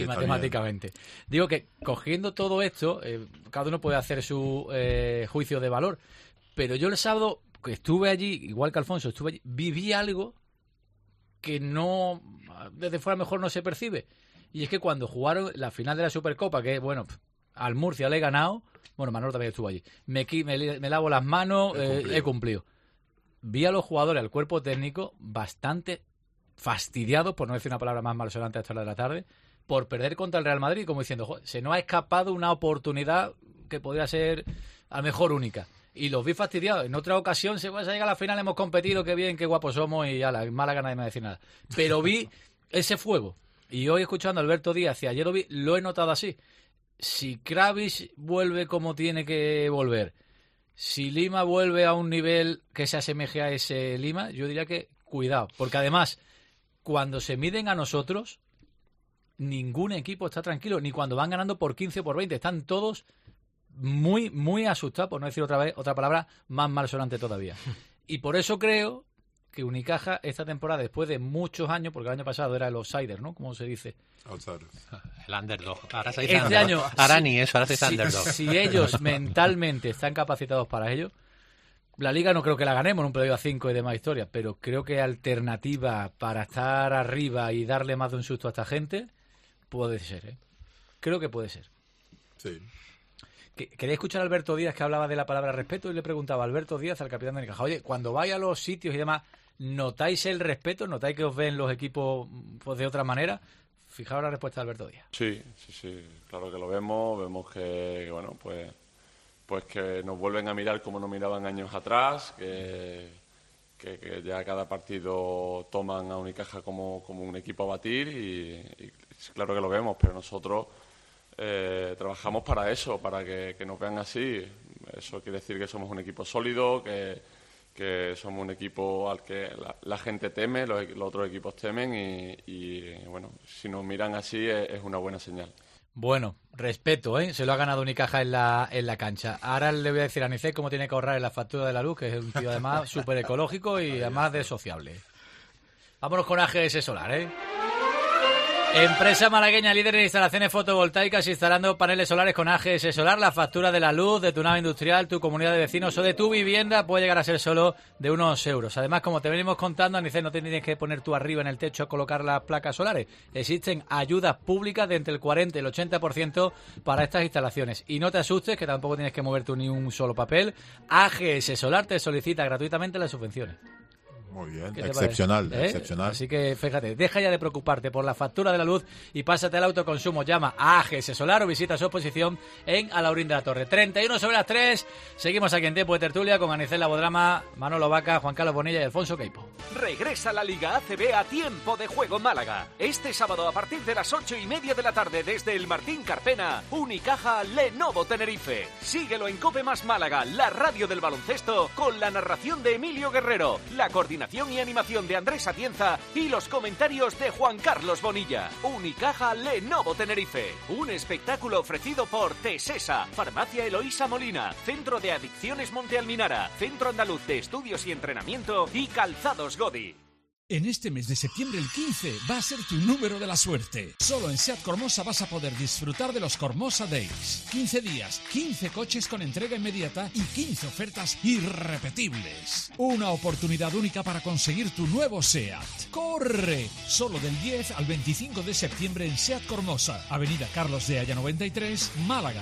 Speaker 3: Digo que cogiendo todo esto, cada uno puede hacer su juicio de valor, pero yo el sábado que estuve allí, igual que Alfonso, estuve allí, viví algo que no, desde fuera mejor no se percibe. Y es que cuando jugaron la final de la Supercopa, que bueno, al Murcia le he ganado, bueno, Manolo también estuvo allí, me lavo las manos, he cumplido. Vi a los jugadores, al cuerpo técnico, bastante fastidiados, por no decir una palabra más malsonante a esta hora de la tarde, por perder contra el Real Madrid, como diciendo, joder, se nos ha escapado una oportunidad que podría ser a lo mejor única. Y los vi fastidiados. En otra ocasión, se va a llegar a la final, hemos competido, qué bien, qué guapos somos, y ala, en Málaga nadie me decir nada. Pero vi ese fuego. Y hoy, escuchando a Alberto Díaz y ayer lo he notado así. Si Kravis vuelve como tiene que volver, si Lima vuelve a un nivel que se asemeje a ese Lima, yo diría que cuidado. Porque además, cuando se miden a nosotros, ningún equipo está tranquilo. Ni cuando van ganando por 15 o por 20. Están todos muy, muy asustados, por no decir otra palabra más malsonante todavía. Y por eso creo que Unicaja esta temporada, después de muchos años, porque el año pasado era el outsider, ¿no? ¿Cómo se dice?
Speaker 4: Outsiders.
Speaker 23: El underdog. Ahora se dice
Speaker 3: Este
Speaker 23: underdog.
Speaker 3: año,
Speaker 23: ahora ni eso, ahora se dice underdog.
Speaker 3: Si ellos mentalmente están capacitados para ello, la Liga no creo que la ganemos en un periodo a 5 y demás historias, pero creo que alternativa para estar arriba y darle más de un susto a esta gente puede ser, ¿eh? Creo que puede ser.
Speaker 4: Sí.
Speaker 3: Quería escuchar a Alberto Díaz, que hablaba de la palabra respeto, y le preguntaba a Alberto Díaz, al capitán de Unicaja, oye, cuando vais a los sitios y demás, ¿notáis el respeto? ¿Notáis que os ven los equipos pues, de otra manera? Fijaos la respuesta de Alberto Díaz.
Speaker 6: Sí, claro que lo vemos que bueno, pues que nos vuelven a mirar como nos miraban años atrás, que ya cada partido toman a Unicaja como un equipo a batir y claro que lo vemos, pero nosotros trabajamos para eso, para que nos vean así. Eso quiere decir que somos un equipo sólido, que somos un equipo al que la gente teme, los otros equipos temen y bueno, si nos miran así es una buena señal.
Speaker 3: Bueno, respeto, ¿eh? Se lo ha ganado Unicaja en la cancha. Ahora le voy a decir a Nicet cómo tiene que ahorrar en la factura de la luz, que es un tío además súper ecológico y además de sociable. Vámonos con AGS Solar, ¿eh? Empresa malagueña líder en instalaciones fotovoltaicas, instalando paneles solares con AGS Solar. La factura de la luz de tu nave industrial, tu comunidad de vecinos o de tu vivienda puede llegar a ser solo de unos euros. Además, como te venimos contando, Anice, no te tienes que poner tú arriba en el techo a colocar las placas solares. Existen ayudas públicas de entre el 40 y el 80% para estas instalaciones. Y no te asustes, que tampoco tienes que mover tú ni un solo papel. AGS Solar te solicita gratuitamente las subvenciones.
Speaker 4: Muy bien,
Speaker 3: excepcional. Así que fíjate, deja ya de preocuparte por la factura de la luz y pásate al autoconsumo. Llama a AGS Solar o visita su exposición en Alaurín de la Torre. 31 sobre las 3. Seguimos aquí en Tiempo de Tertulia con Anicet Labodrama, Manolo Vaca, Juan Carlos Bonilla y Alfonso Queipo.
Speaker 2: Regresa la Liga ACB a Tiempo de Juego Málaga. Este sábado a partir de las 8:30 de la tarde desde el Martín Carpena, Unicaja Lenovo Tenerife. Síguelo en Cope Más Málaga, la radio del baloncesto, con la narración de Emilio Guerrero, la coordinación y animación de Andrés Atienza y los comentarios de Juan Carlos Bonilla. Unicaja Lenovo Tenerife. Un espectáculo ofrecido por Tesesa, Farmacia Eloísa Molina, Centro de Adicciones Monte Alminara, Centro Andaluz de Estudios y Entrenamiento y Calzados Godi.
Speaker 18: En este mes de septiembre, el 15, va a ser tu número de la suerte. Solo en SEAT Cormosa vas a poder disfrutar de los Cormosa Days. 15 días, 15 coches con entrega inmediata y 15 ofertas irrepetibles. Una oportunidad única para conseguir tu nuevo SEAT. ¡Corre! Solo del 10 al 25 de septiembre en SEAT Cormosa, Avenida Carlos de Haya 93, Málaga.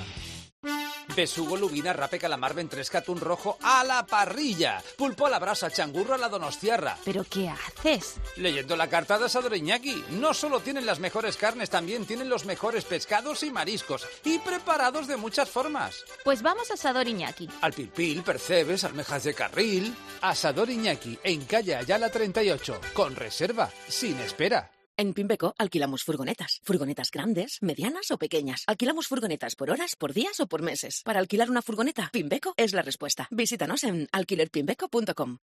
Speaker 13: Besugo, lubina, rape, calamar, ventresca, atún rojo a la parrilla. Pulpo a la brasa, changurro a la donostiarra.
Speaker 7: ¿Pero qué haces?
Speaker 13: Leyendo la carta de Asador Iñaki. No solo tienen las mejores carnes, también tienen los mejores pescados y mariscos. Y preparados de muchas formas.
Speaker 7: Pues vamos a Asador Iñaki.
Speaker 13: Al pilpil, percebes, almejas de carril. Asador Iñaki, en calle Ayala 38. Con reserva, sin espera.
Speaker 8: En Pimbeco alquilamos furgonetas. Furgonetas grandes, medianas o pequeñas. Alquilamos furgonetas por horas, por días o por meses. Para alquilar una furgoneta, Pimbeco es la respuesta. Visítanos en alquilerpimbeco.com.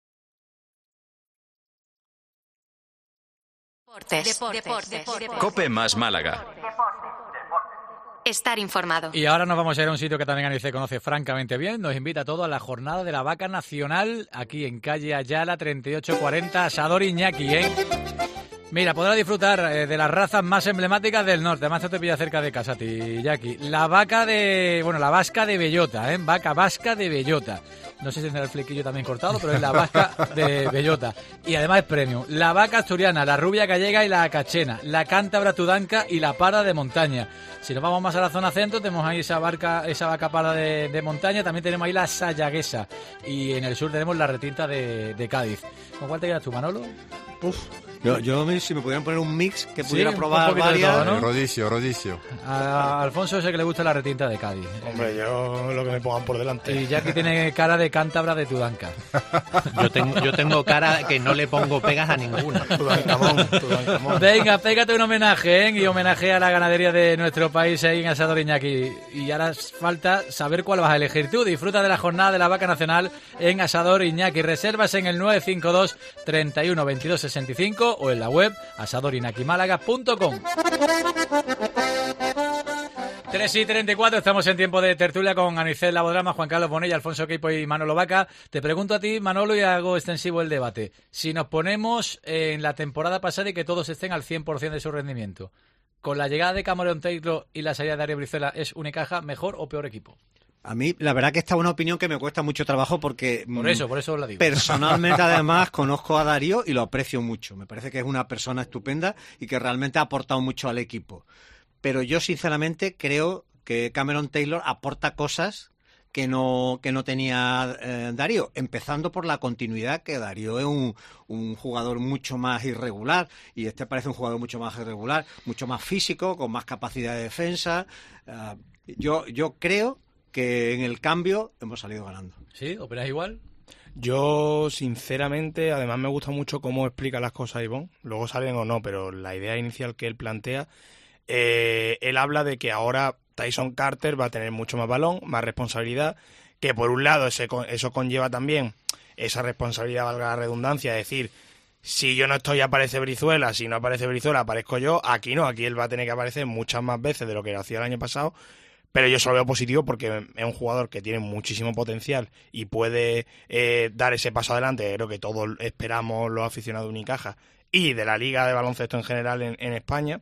Speaker 7: Deportes.
Speaker 24: Cope Más Málaga.
Speaker 7: Estar informado.
Speaker 3: Y ahora nos vamos a ir a un sitio que también Anice conoce francamente bien. Nos invita a todos a la jornada de la vaca nacional aquí en calle Ayala 3840, Asador Iñaki, ¿eh? Mira, podrás disfrutar de las razas más emblemáticas del norte. Además, te pilla cerca de casa, Jackie. La vasca de bellota, ¿eh? Vaca vasca de bellota. No sé si tendrá el flequillo también cortado, pero es la vasca de bellota. Y además es premium. La vaca asturiana, la rubia gallega y la cachena. La cántabra tudanca y la parda de montaña. Si nos vamos más a la zona centro, tenemos ahí esa vaca parda de montaña. También tenemos ahí la sayaguesa. Y en el sur tenemos la retinta de Cádiz. ¿Con cuál te quedas tú, Manolo?
Speaker 12: Yo si me pudieran poner un mix que pudiera probar
Speaker 4: varias,
Speaker 12: todo, ¿no?
Speaker 4: Rodillo.
Speaker 3: A Alfonso ese que le gusta la retinta de Cádiz.
Speaker 1: Hombre, yo lo que me pongan por delante.
Speaker 3: Y Jackie tiene cara de cántabra de Tudanca.
Speaker 23: Yo tengo cara que no le pongo pegas a ninguna.
Speaker 1: Tudancamón.
Speaker 3: Venga, pégate un homenaje, ¿eh? Y homenaje a la ganadería de nuestro país ahí en Asador Iñaki. Y ahora falta saber cuál vas a elegir tú. Disfruta de la jornada de la vaca nacional en Asador Iñaki. Reservas en el 952 31 22 65 o en la web asadorinaquimálaga.com. 3:34, estamos en tiempo de tertulia con Anicet Labodrama, Juan Carlos Bonella, Alfonso Queipo y Manolo Vaca. Te pregunto a ti, Manolo, y hago extensivo el debate. Si nos ponemos en la temporada pasada y que todos estén al 100% de su rendimiento, ¿con la llegada de Cameron Taylor y la salida de Darío Brizuela es Unicaja mejor o peor equipo?
Speaker 12: A mí, la verdad que esta es una opinión que me cuesta mucho trabajo porque...
Speaker 3: Por eso la digo.
Speaker 12: Personalmente, además, conozco a Darío y lo aprecio mucho. Me parece que es una persona estupenda y que realmente ha aportado mucho al equipo. Pero yo, sinceramente, creo que Cameron Taylor aporta cosas que no tenía Darío, empezando por la continuidad, que Darío es un jugador mucho más irregular y este parece un jugador mucho más irregular, mucho más físico, con más capacidad de defensa. Yo creo que en el cambio hemos salido ganando.
Speaker 3: ¿Sí? ¿Operas igual?
Speaker 1: Yo, sinceramente, además me gusta mucho cómo explica las cosas Ivonne, luego salen o no, pero la idea inicial que él plantea, él habla de que ahora Tyson Carter va a tener mucho más balón, más responsabilidad, que por un lado eso conlleva también esa responsabilidad, valga la redundancia, es decir, si yo no estoy aparece Brizuela, si no aparece Brizuela aparezco yo, aquí no, aquí él va a tener que aparecer muchas más veces de lo que hacía el año pasado, pero yo solo veo positivo porque es un jugador que tiene muchísimo potencial y puede dar ese paso adelante, creo que todos esperamos los aficionados de Unicaja y de la Liga de Baloncesto en general en España.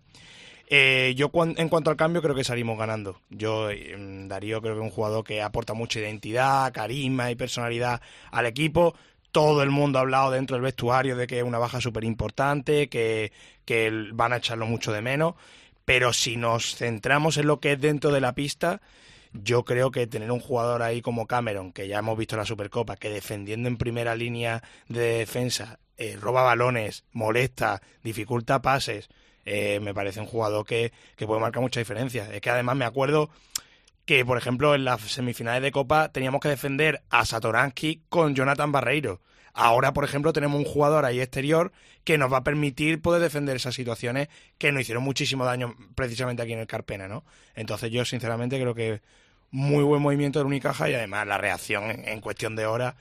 Speaker 1: Yo en cuanto al cambio creo que salimos ganando. Darío creo que es un jugador que aporta mucha identidad, carisma y personalidad al equipo. Todo el mundo ha hablado dentro del vestuario de que es una baja súper importante, que van a echarlo mucho de menos, pero si nos centramos en lo que es dentro de la pista, yo creo que tener un jugador ahí como Cameron, que ya hemos visto en la Supercopa, que defendiendo en primera línea de defensa, roba balones, molesta, dificulta pases, me parece un jugador que puede marcar mucha diferencia. Es que además me acuerdo que, por ejemplo, en las semifinales de Copa teníamos que defender a Satoransky con Jonathan Barreiro. Ahora, por ejemplo, tenemos un jugador ahí exterior que nos va a permitir poder defender esas situaciones que nos hicieron muchísimo daño precisamente aquí en el Carpena, ¿no? Entonces yo, sinceramente, creo que muy buen movimiento del Unicaja y además la reacción en cuestión de horas,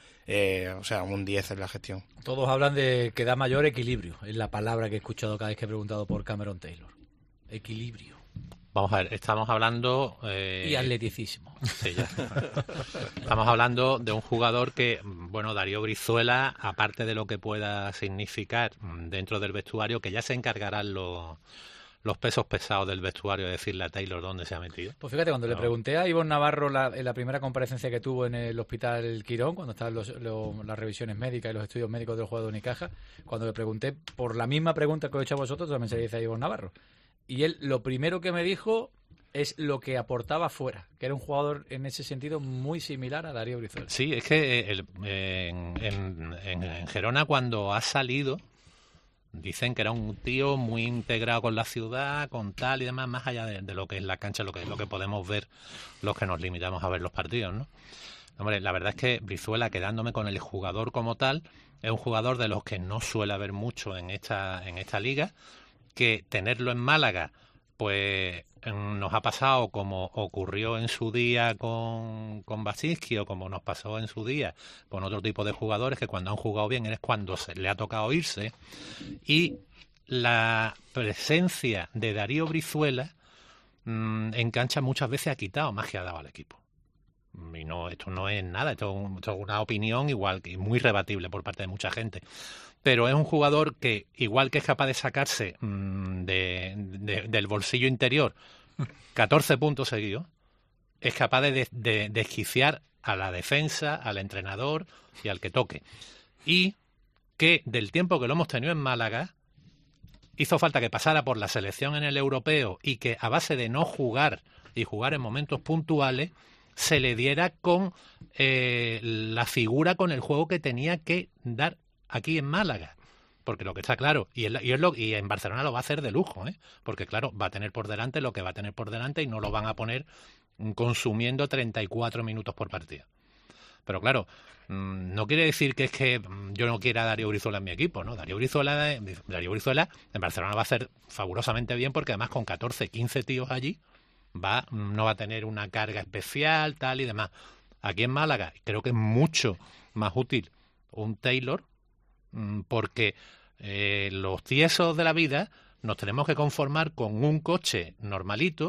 Speaker 1: un 10 en la gestión.
Speaker 3: Todos hablan de que da mayor equilibrio, es la palabra que he escuchado cada vez que he preguntado por Cameron Taylor. Equilibrio.
Speaker 23: Vamos a ver, estamos hablando...
Speaker 3: Y atleticismo.
Speaker 23: Sí, ya. Estamos hablando de un jugador que, Darío Brizuela, aparte de lo que pueda significar dentro del vestuario, que ya se encargarán los pesos pesados del vestuario de decirle a Taylor dónde se ha metido.
Speaker 3: Pues fíjate, cuando le pregunté a Ivonne Navarro en la primera comparecencia que tuvo en el Hospital Quirón, cuando estaban las revisiones médicas y los estudios médicos del jugador de Unicaja, cuando le pregunté por la misma pregunta que os he hecho a vosotros, también se le dice a Ivonne Navarro. Y él lo primero que me dijo es lo que aportaba fuera, que era un jugador en ese sentido muy similar a Darío Brizuela.
Speaker 23: Sí, es que en Gerona cuando ha salido dicen que era un tío muy integrado con la ciudad, con tal y demás, más allá de lo que es la cancha, lo que podemos ver los que nos limitamos a ver los partidos, ¿no? Hombre, la verdad es que Brizuela, quedándome con el jugador como tal, es un jugador de los que no suele haber mucho en esta liga, que tenerlo en Málaga, pues nos ha pasado como ocurrió en su día con Basinski o como nos pasó en su día con otro tipo de jugadores que cuando han jugado bien es cuando se le ha tocado irse. Y la presencia de Darío Brizuela en cancha muchas veces ha quitado más que ha dado al equipo. Y no, esto no es nada, esto es una opinión igual que muy rebatible por parte de mucha gente. Pero es un jugador que, igual que es capaz de sacarse del bolsillo interior 14 puntos seguidos, es capaz de desquiciar a la defensa, al entrenador y al que toque. Y que del tiempo que lo hemos tenido en Málaga, hizo falta que pasara por la selección en el europeo y que a base de no jugar y jugar en momentos puntuales, se le diera con la figura, con el juego que tenía que dar aquí en Málaga, porque lo que está claro, y en Barcelona lo va a hacer de lujo, porque claro, va a tener por delante lo que va a tener por delante y no lo van a poner consumiendo 34 minutos por partido. Pero claro, no quiere decir que es que yo no quiera a Darío Brizuela en mi equipo, ¿no? Darío Brizuela en Barcelona va a hacer fabulosamente bien porque además con 14, 15 tíos allí no va a tener una carga especial, tal y demás. Aquí en Málaga creo que es mucho más útil un Taylor porque los tiesos de la vida nos tenemos que conformar con un coche normalito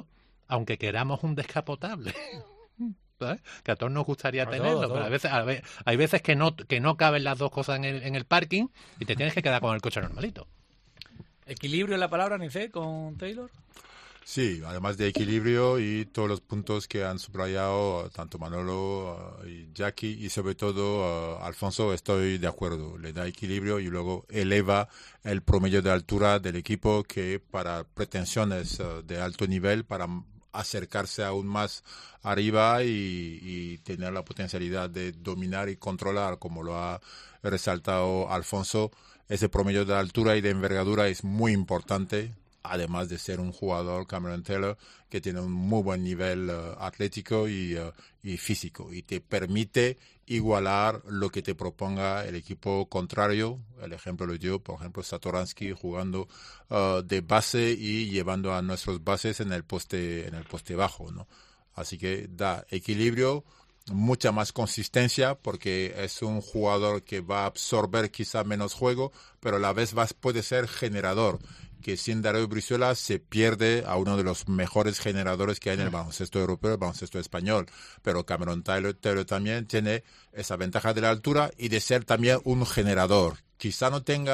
Speaker 23: aunque queramos un descapotable. ¿Sabes? Que a todos nos gustaría tenerlo, pero hay veces que no caben las dos cosas en el parking y te tienes que quedar con el coche normalito.
Speaker 3: ¿Equilibrio es la palabra, Nicet, con Taylor?
Speaker 4: Sí, además de equilibrio y todos los puntos que han subrayado tanto Manolo y Jackie y sobre todo Alfonso, estoy de acuerdo. Le da equilibrio y luego eleva el promedio de altura del equipo, que para pretensiones de alto nivel, para acercarse aún más arriba y tener la potencialidad de dominar y controlar, como lo ha resaltado Alfonso, ese promedio de altura y de envergadura es muy importante. Además de ser un jugador, Cameron Taylor, que tiene un muy buen nivel atlético y físico, y te permite igualar lo que te proponga el equipo contrario. El ejemplo lo dio, por ejemplo, Satoransky jugando de base y llevando a nuestros bases en el poste bajo, ¿no? Así que da equilibrio, mucha más consistencia, porque es un jugador que va a absorber quizá menos juego, pero a la vez puede ser generador, que sin Darío Brizuela se pierde a uno de los mejores generadores que hay en el baloncesto europeo, el baloncesto español. Pero Cameron Taylor también tiene esa ventaja de la altura y de ser también un generador. Quizá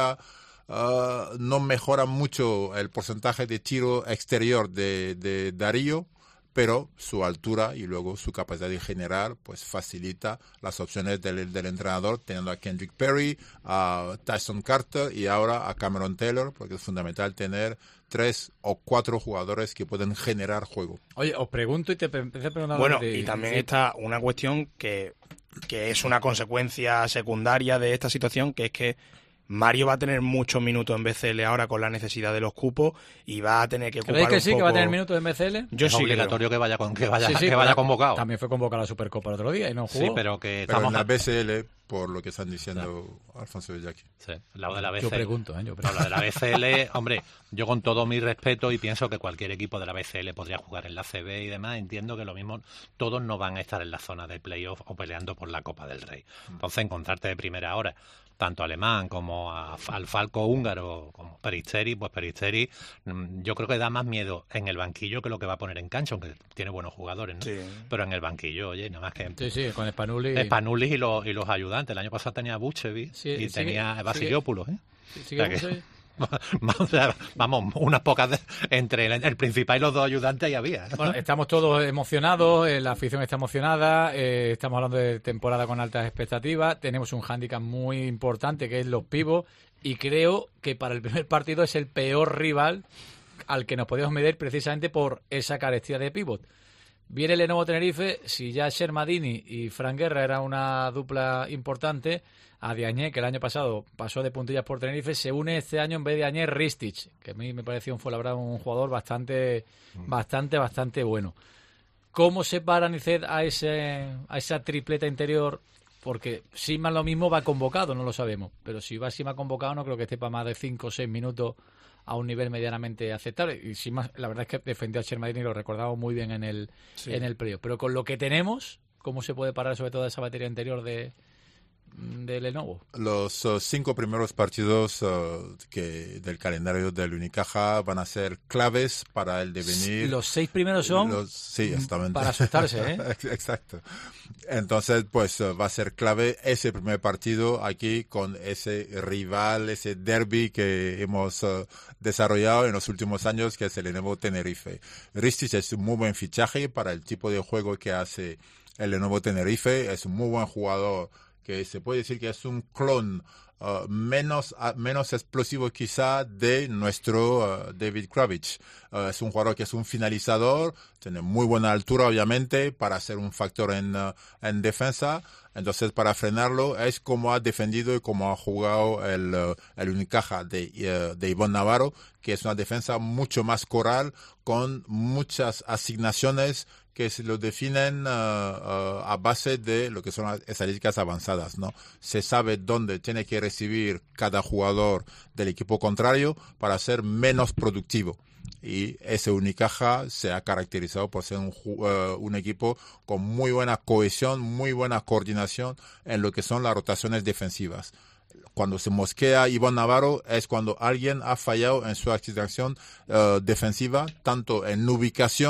Speaker 4: no mejora mucho el porcentaje de tiro exterior de Darío, pero su altura y luego su capacidad de generar pues facilita las opciones del entrenador, teniendo a Kendrick Perry, a Tyson Carter y ahora a Cameron Taylor, porque es fundamental tener 3 o 4 jugadores que pueden generar juego.
Speaker 3: Oye, os pregunto y te empecé a preguntar...
Speaker 1: Bueno, y también está una cuestión que es una consecuencia secundaria de esta situación, que es que Mario va a tener muchos minutos en BCL ahora con la necesidad de los cupos y va a tener que ocupar
Speaker 3: ¿Creéis que sí,
Speaker 1: poco...
Speaker 3: que va a tener minutos en BCL?
Speaker 23: Yo sí, obligatorio que vaya convocado.
Speaker 3: También fue convocado a la Supercopa el otro día y no jugó.
Speaker 23: Sí, pero
Speaker 4: en la BCL, por lo que están diciendo Alfonso y Jackie.
Speaker 23: Sí, la de la BCL.
Speaker 3: Yo pregunto.
Speaker 23: La de la BCL, hombre, yo con todo mi respeto y pienso que cualquier equipo de la BCL podría jugar en la CB y demás, entiendo que lo mismo, todos no van a estar en la zona del playoff o peleando por la Copa del Rey. Entonces, encontrarte de primera hora tanto Alemán como al Falco húngaro, como Peristeri, pues Peristeri yo creo que da más miedo en el banquillo que lo que va a poner en cancha, aunque tiene buenos jugadores, ¿no? Sí. Pero en el banquillo, oye, nada más que...
Speaker 3: Sí, con Spanulis
Speaker 23: y los ayudantes. El año pasado tenía a Bucevic y tenía a Vasiliopoulos, ¿eh? Vamos, unas pocas entre el principal y los dos ayudantes ya había.
Speaker 3: Bueno, estamos todos emocionados, la afición está emocionada, estamos hablando de temporada con altas expectativas, tenemos un hándicap muy importante que es los pivots, y creo que para el primer partido es el peor rival al que nos podemos medir precisamente por esa carestía de pivot. Viene el Lenovo Tenerife, si ya Shermadini y Fran Guerra era una dupla importante, a Diagne, que el año pasado pasó de puntillas por Tenerife, se une este año en vez de Diagne Ristic, que a mí me pareció un jugador bastante bueno. ¿Cómo se para Nicet a esa tripleta interior? Porque Sima lo mismo va convocado, no lo sabemos, pero si va Sima convocado no creo que esté para más de 5 o 6 minutos a un nivel medianamente aceptable. Y Sima, la verdad es que defendió a Shermadini y lo recordamos muy bien en el periodo. Pero con lo que tenemos, ¿cómo se puede parar sobre todo esa batería interior de Lenovo?
Speaker 4: Los 5 primeros partidos del calendario del Unicaja van a ser claves para el devenir.
Speaker 3: Los 6 primeros son
Speaker 4: sí, exactamente.
Speaker 3: Para asustarse, ¿eh?
Speaker 4: Exacto. Entonces, pues va a ser clave ese primer partido aquí con ese rival, ese derbi que hemos desarrollado en los últimos años, que es el Lenovo Tenerife. Ristic es un muy buen fichaje para el tipo de juego que hace el Lenovo Tenerife. Es un muy buen jugador, que se puede decir que es un clon menos explosivo quizá de nuestro David Kravitz. Es un jugador que es un finalizador, tiene muy buena altura obviamente para ser un factor en defensa. Entonces, para frenarlo es como ha defendido y como ha jugado el Unicaja de Ivonne Navarro, que es una defensa mucho más coral, con muchas asignaciones que se lo definen a base de lo que son las estadísticas avanzadas, ¿no? Se sabe dónde tiene que recibir cada jugador del equipo contrario para ser menos productivo. Y ese Unicaja se ha caracterizado por ser un equipo con muy buena cohesión, muy buena coordinación en lo que son las rotaciones defensivas. Cuando se mosquea Ivonne Navarro es cuando alguien ha fallado en su asignación defensiva, tanto en ubicación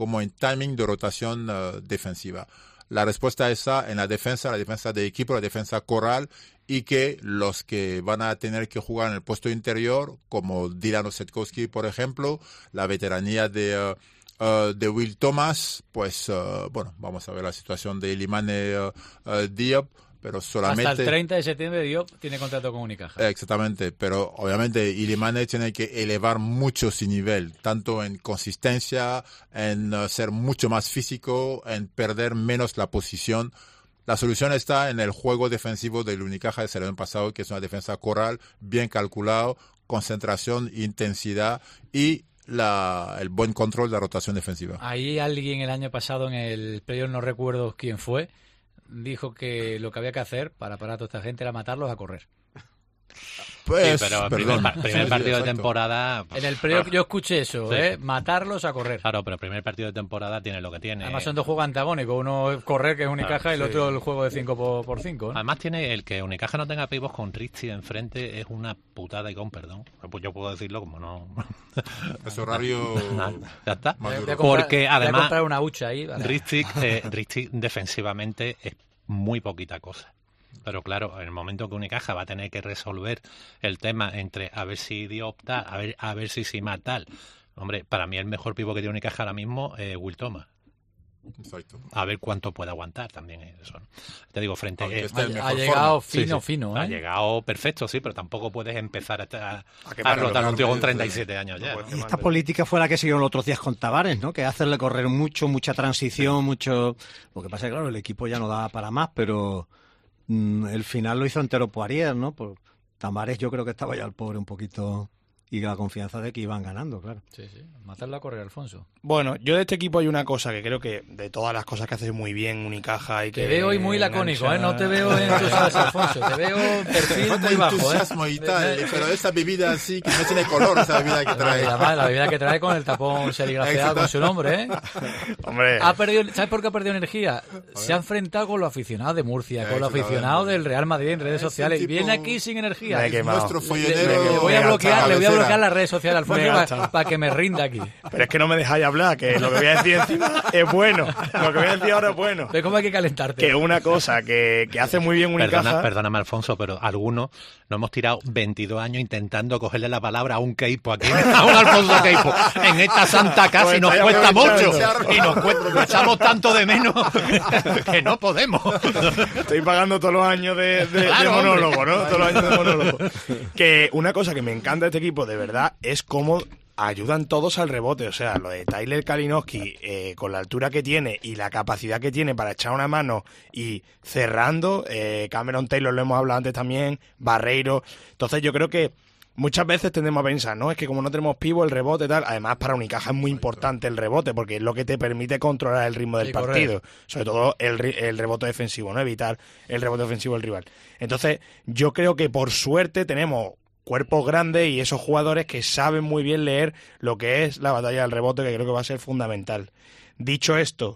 Speaker 4: como en timing de rotación defensiva. La respuesta está en la defensa de equipo, la defensa coral, y que los que van a tener que jugar en el puesto interior, como Dylan Osetkowski, por ejemplo, la veteranía de Will Thomas, pues, vamos a ver la situación de Ilimane Diop, pero solamente...
Speaker 3: Hasta el 30 de septiembre Diop tiene contrato con Unicaja.
Speaker 4: Exactamente, pero obviamente Ilimane tiene que elevar mucho su nivel, tanto en consistencia, en ser mucho más físico, en perder menos la posición. La solución está en el juego defensivo del Unicaja del año pasado, que es una defensa coral, bien calculado, concentración, intensidad y el buen control de la rotación defensiva.
Speaker 3: Ahí alguien el año pasado en el playoff, no recuerdo quién fue, dijo que lo que había que hacer para parar a toda esta gente era matarlos a correr.
Speaker 4: Pues,
Speaker 23: sí, pero primer partido de temporada...
Speaker 3: En el playoff yo escuché eso,
Speaker 23: sí.
Speaker 3: Matarlos a correr.
Speaker 23: Claro, pero el primer partido de temporada tiene lo que tiene.
Speaker 3: Además son dos juegos antagónicos, uno es correr, que es Unicaja, y el otro el juego de 5x5. ¿no?
Speaker 23: Además tiene el que Unicaja no tenga pivots con Richie enfrente, es una putada y con perdón. Pues yo puedo decirlo como no...
Speaker 4: Es horario...
Speaker 23: Ya está.
Speaker 3: Porque además... Voy a comprar una hucha ahí. Vale.
Speaker 23: Richie defensivamente es muy poquita cosa. Pero claro, en el momento que Unicaja va a tener que resolver el tema entre a ver si Diop tal, a ver si mal tal. Hombre, para mí el mejor pivo que tiene Unicaja ahora mismo es Will Thomas.
Speaker 4: Exacto.
Speaker 23: A ver cuánto puede aguantar también eso, ¿no? Te digo, frente
Speaker 3: ha llegado fino,
Speaker 23: Ha llegado perfecto, sí, pero tampoco puedes empezar a rotar a un tío con 37 años ya.
Speaker 12: Y esta política fue la que siguieron los otros días con Tavares, ¿no? Que hacerle correr mucha transición, mucho... Lo que pasa es que, claro, el equipo ya no daba para más, pero el final lo hizo entero Poirier, ¿no? Por Tavares yo creo que estaba ya el pobre un poquito... Y la confianza de que iban ganando, claro.
Speaker 3: Sí. Matarla a correr, Alfonso.
Speaker 1: Bueno, yo de este equipo hay una cosa que creo que de todas las cosas que hace muy bien Unicaja y que...
Speaker 3: Te veo hoy muy lacónico, No te veo entusiasmado, Alfonso. Te veo perfil muy bajo,
Speaker 4: entusiasmo y tal, pero esa bebida así, que no tiene color, esa bebida que trae.
Speaker 3: La bebida que trae con el tapón serigrafiado con su nombre,
Speaker 1: Hombre.
Speaker 3: ¿Sabes por qué ha perdido energía? Se ha enfrentado con los aficionados de Murcia, con los aficionados del Real Madrid en redes sociales. Viene aquí sin energía.
Speaker 4: Nuestro follonero.
Speaker 3: Le voy a bloquear las redes sociales, Alfonso, para que me rinda aquí.
Speaker 1: Pero es que no me dejáis hablar, que lo que voy a decir encima es bueno. Lo que voy a decir ahora es bueno.
Speaker 3: ¿Pero cómo hay que calentarte?
Speaker 1: Que una cosa que hace muy bien Unicaja...
Speaker 23: Perdóname, Alfonso, pero algunos nos hemos tirado 22 años intentando cogerle la palabra a un Queipo aquí, a un Alfonso Queipo, en esta santa casa, y nos cuesta mucho. Y nos echamos tanto de menos que no podemos.
Speaker 1: Estoy pagando todos los años de monólogo, ¿no? Todos los años de monólogo. Que una cosa que me encanta de este equipo, de verdad, es cómo ayudan todos al rebote. O sea, lo de Tyler Kalinowski, con la altura que tiene y la capacidad que tiene para echar una mano y cerrando, Cameron Taylor lo hemos hablado antes también, Barreiro. Entonces yo creo que muchas veces tendemos a pensar, ¿no? Es que como no tenemos pivo, el rebote tal, además para Unicaja es muy importante el rebote, porque es lo que te permite controlar el ritmo del partido. Sobre todo el rebote defensivo, ¿no? Evitar el rebote ofensivo del rival. Entonces, yo creo que por suerte tenemos cuerpos grandes y esos jugadores que saben muy bien leer lo que es la batalla del rebote, que creo que va a ser fundamental. Dicho esto,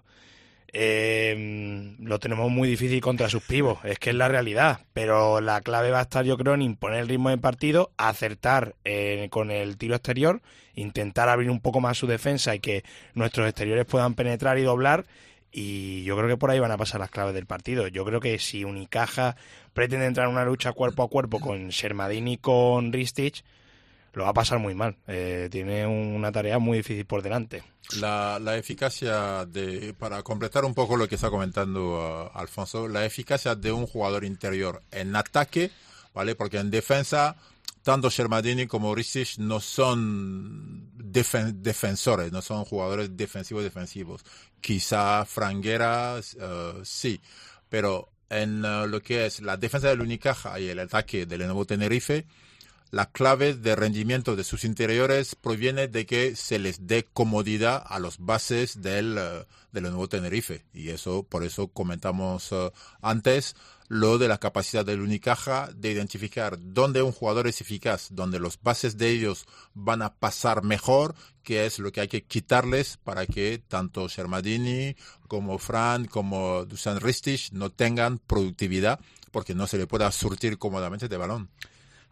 Speaker 1: lo tenemos muy difícil contra sus pivos, es que es la realidad, pero la clave va a estar, yo creo, en imponer el ritmo del partido, acertar con el tiro exterior, intentar abrir un poco más su defensa y que nuestros exteriores puedan penetrar y doblar, y yo creo que por ahí van a pasar las claves del partido. Yo creo que si Unicaja pretende entrar en una lucha cuerpo a cuerpo con Shermadini y con Ristich, lo va a pasar muy mal. Tiene una tarea muy difícil por delante.
Speaker 4: La eficacia para completar un poco lo que está comentando Alfonso, la eficacia de un jugador interior en ataque, ¿vale? Porque en defensa, tanto Shermadini como Ristich no son defensores, no son jugadores defensivos. Quizá Franguera sí, pero en lo que es la defensa del Unicaja y el ataque del Lenovo Tenerife, la clave de rendimiento de sus interiores proviene de que se les dé comodidad a los bases del Lenovo Tenerife. Y por eso comentamos antes lo de la capacidad del Unicaja de identificar dónde un jugador es eficaz, dónde los bases de ellos van a pasar mejor, que es lo que hay que quitarles para que tanto Shermadini como Fran como Dusan Ristich no tengan productividad, porque no se le pueda surtir cómodamente de balón.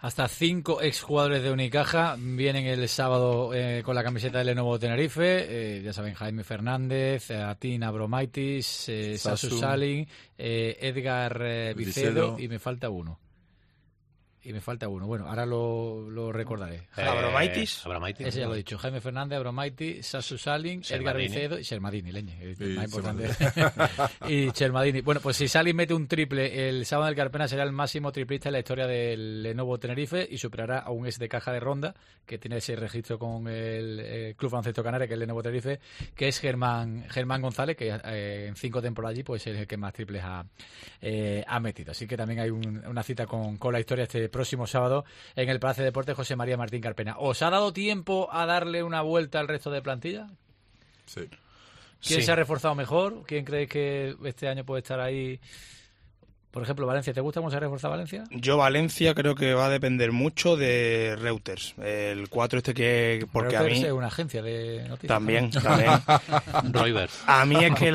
Speaker 3: Hasta 5 exjugadores de Unicaja vienen el sábado con la camiseta del Lenovo Tenerife. Ya saben, Jaime Fernández, Atin Abromaitis, Sasu Salin, Edgar Vicedo y me falta uno. Bueno, ahora lo recordaré.
Speaker 1: ¿Abromaitis?
Speaker 3: Ese ya lo he dicho. Jaime Fernández, Abromaitis, Sasu Salin, Edgar Vicedo y Shermadini, más importante. Y Shermadini. Bueno, pues si Salin mete un triple el sábado del Carpena, será el máximo triplista en la historia del Lenovo Tenerife y superará a un ex de Caja de Ronda, que tiene ese registro con el Club Baloncesto Canaria, que es el Lenovo Tenerife, que es Germán González, que en 5 temporadas allí pues es el que más triples ha metido. Así que también hay una cita con la historia próximo sábado en el Palacio de Deportes José María Martín Carpena. ¿Os ha dado tiempo a darle una vuelta al resto de plantilla?
Speaker 4: Sí.
Speaker 3: ¿Quién se ha reforzado mejor? ¿Quién creéis que este año puede estar ahí? Por ejemplo, Valencia. ¿Te gusta cómo se ha reforzado Valencia?
Speaker 1: Yo Valencia creo que va a depender mucho de Reuters. El 4 que... Porque
Speaker 3: Reuters
Speaker 1: a mí...
Speaker 3: es una agencia de noticias.
Speaker 1: También.
Speaker 23: Reuters.
Speaker 1: A mí es que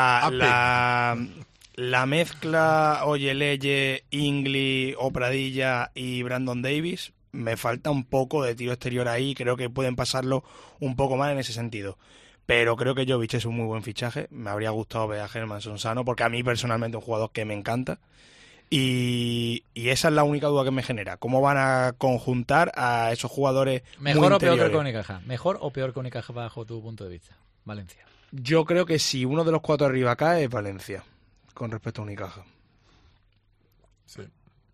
Speaker 1: la mezcla Oyeleye, Ingli, Opradilla y Brandon Davis, me falta un poco de tiro exterior ahí. Creo que pueden pasarlo un poco más en ese sentido. Pero creo que Jovic es un muy buen fichaje. Me habría gustado ver a Hermansson sano, porque a mí personalmente es un jugador que me encanta. Y esa es la única duda que me genera. ¿Cómo van a conjuntar a esos jugadores
Speaker 3: ¿Mejor
Speaker 1: muy
Speaker 3: o peor que
Speaker 1: interiores?
Speaker 3: Unicaja? ¿Mejor o peor que Unicaja bajo tu punto de vista? Valencia.
Speaker 1: Yo creo que si uno de los 4 arriba cae es Valencia, con respecto a Unicaja.
Speaker 4: Sí.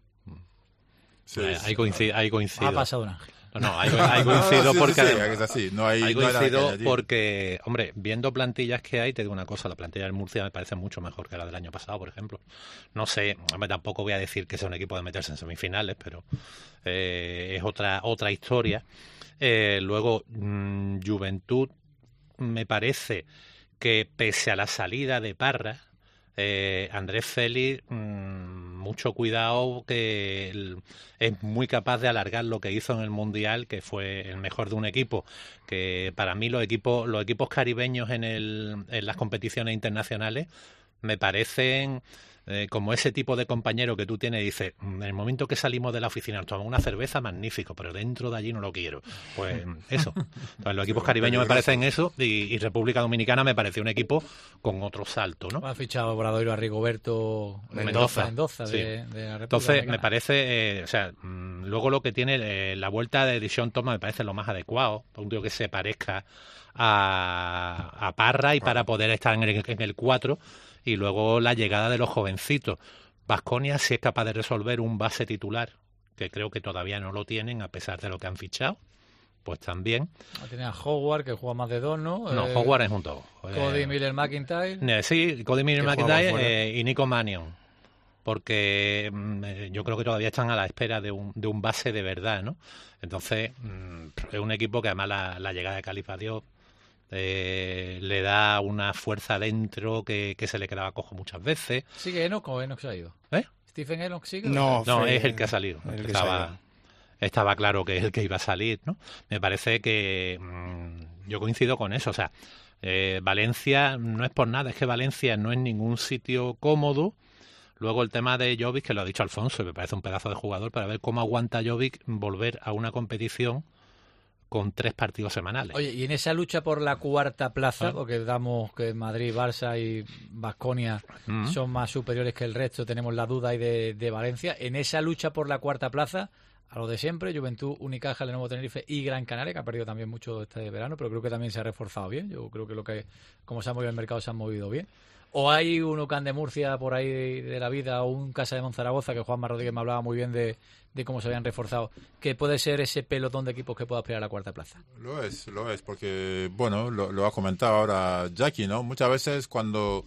Speaker 23: Ahí coincido.
Speaker 3: Ha pasado un ángel.
Speaker 23: Ahí coincido porque
Speaker 4: es así. Ahí
Speaker 23: coincido porque, hombre, viendo plantillas que hay, te digo una cosa, la plantilla del Murcia me parece mucho mejor que la del año pasado, por ejemplo. No sé, tampoco voy a decir que sea un equipo de meterse en semifinales, pero es otra historia. Luego, Juventud, me parece que pese a la salida de Parra, Andrés Félix, mucho cuidado, que es muy capaz de alargar lo que hizo en el Mundial, que fue el mejor de un equipo, que para mí los equipos caribeños en las competiciones internacionales me parecen como ese tipo de compañero que tú tienes y dices, en el momento que salimos de la oficina nos tomamos una cerveza, magnífico, pero dentro de allí no lo quiero. Pues eso. Entonces, los equipos caribeños me parecen eso y República Dominicana me parece un equipo con otro salto, ¿no?
Speaker 3: Ha fichado Obradoiro a Rigoberto Mendoza
Speaker 23: sí.
Speaker 3: de la República
Speaker 23: Entonces,
Speaker 3: Dominicana.
Speaker 23: me parece, luego lo que tiene la vuelta de Dishon Thomas me parece lo más adecuado, un tío que se parezca a Parra y para poder estar en el 4. Y luego la llegada de los jovencitos. Baskonia, si es capaz de resolver un base titular, que creo que todavía no lo tienen a pesar de lo que han fichado, pues también.
Speaker 3: Tiene a Howard, que juega más de 2, ¿no?
Speaker 23: No, Howard es un todo.
Speaker 3: Cody Miller-McIntyre.
Speaker 23: Sí, Cody Miller-McIntyre y Nico Mannion. Porque yo creo que todavía están a la espera de un base de verdad, ¿no? Entonces, es un equipo que además la llegada de Califa Diop le da una fuerza dentro que se le quedaba cojo muchas veces.
Speaker 3: ¿Sigue Enoch o Enoch se ha ido? ¿Stephen Enoch sigue?
Speaker 23: No, es el que ha salido. Estaba claro que es el que iba a salir, ¿no? Me parece que yo coincido con eso. O sea, Valencia no es por nada, es que Valencia no es ningún sitio cómodo. Luego el tema de Jovic, que lo ha dicho Alfonso, me parece un pedazo de jugador, para ver cómo aguanta Jovic volver a una competición con 3 partidos semanales.
Speaker 3: Oye, y en esa lucha por la 4ª plaza, porque damos que Madrid, Barça y Baskonia son más superiores que el resto, tenemos la duda ahí de Valencia, en esa lucha por la 4ª plaza, a lo de siempre, Juventud, Unicaja, Lenovo Tenerife y Gran Canaria, que ha perdido también mucho este verano, pero creo que también se ha reforzado bien. Yo creo que como se ha movido el mercado, se han movido bien. O hay un UCAN de Murcia por ahí de la vida, o un Casa de Monzaragoza, que Juanma Rodríguez me hablaba muy bien de cómo se habían reforzado, que puede ser ese pelotón de equipos que pueda aspirar a la 4ª plaza.
Speaker 4: Lo es, porque, bueno, lo ha comentado ahora Jackie, ¿no? Muchas veces cuando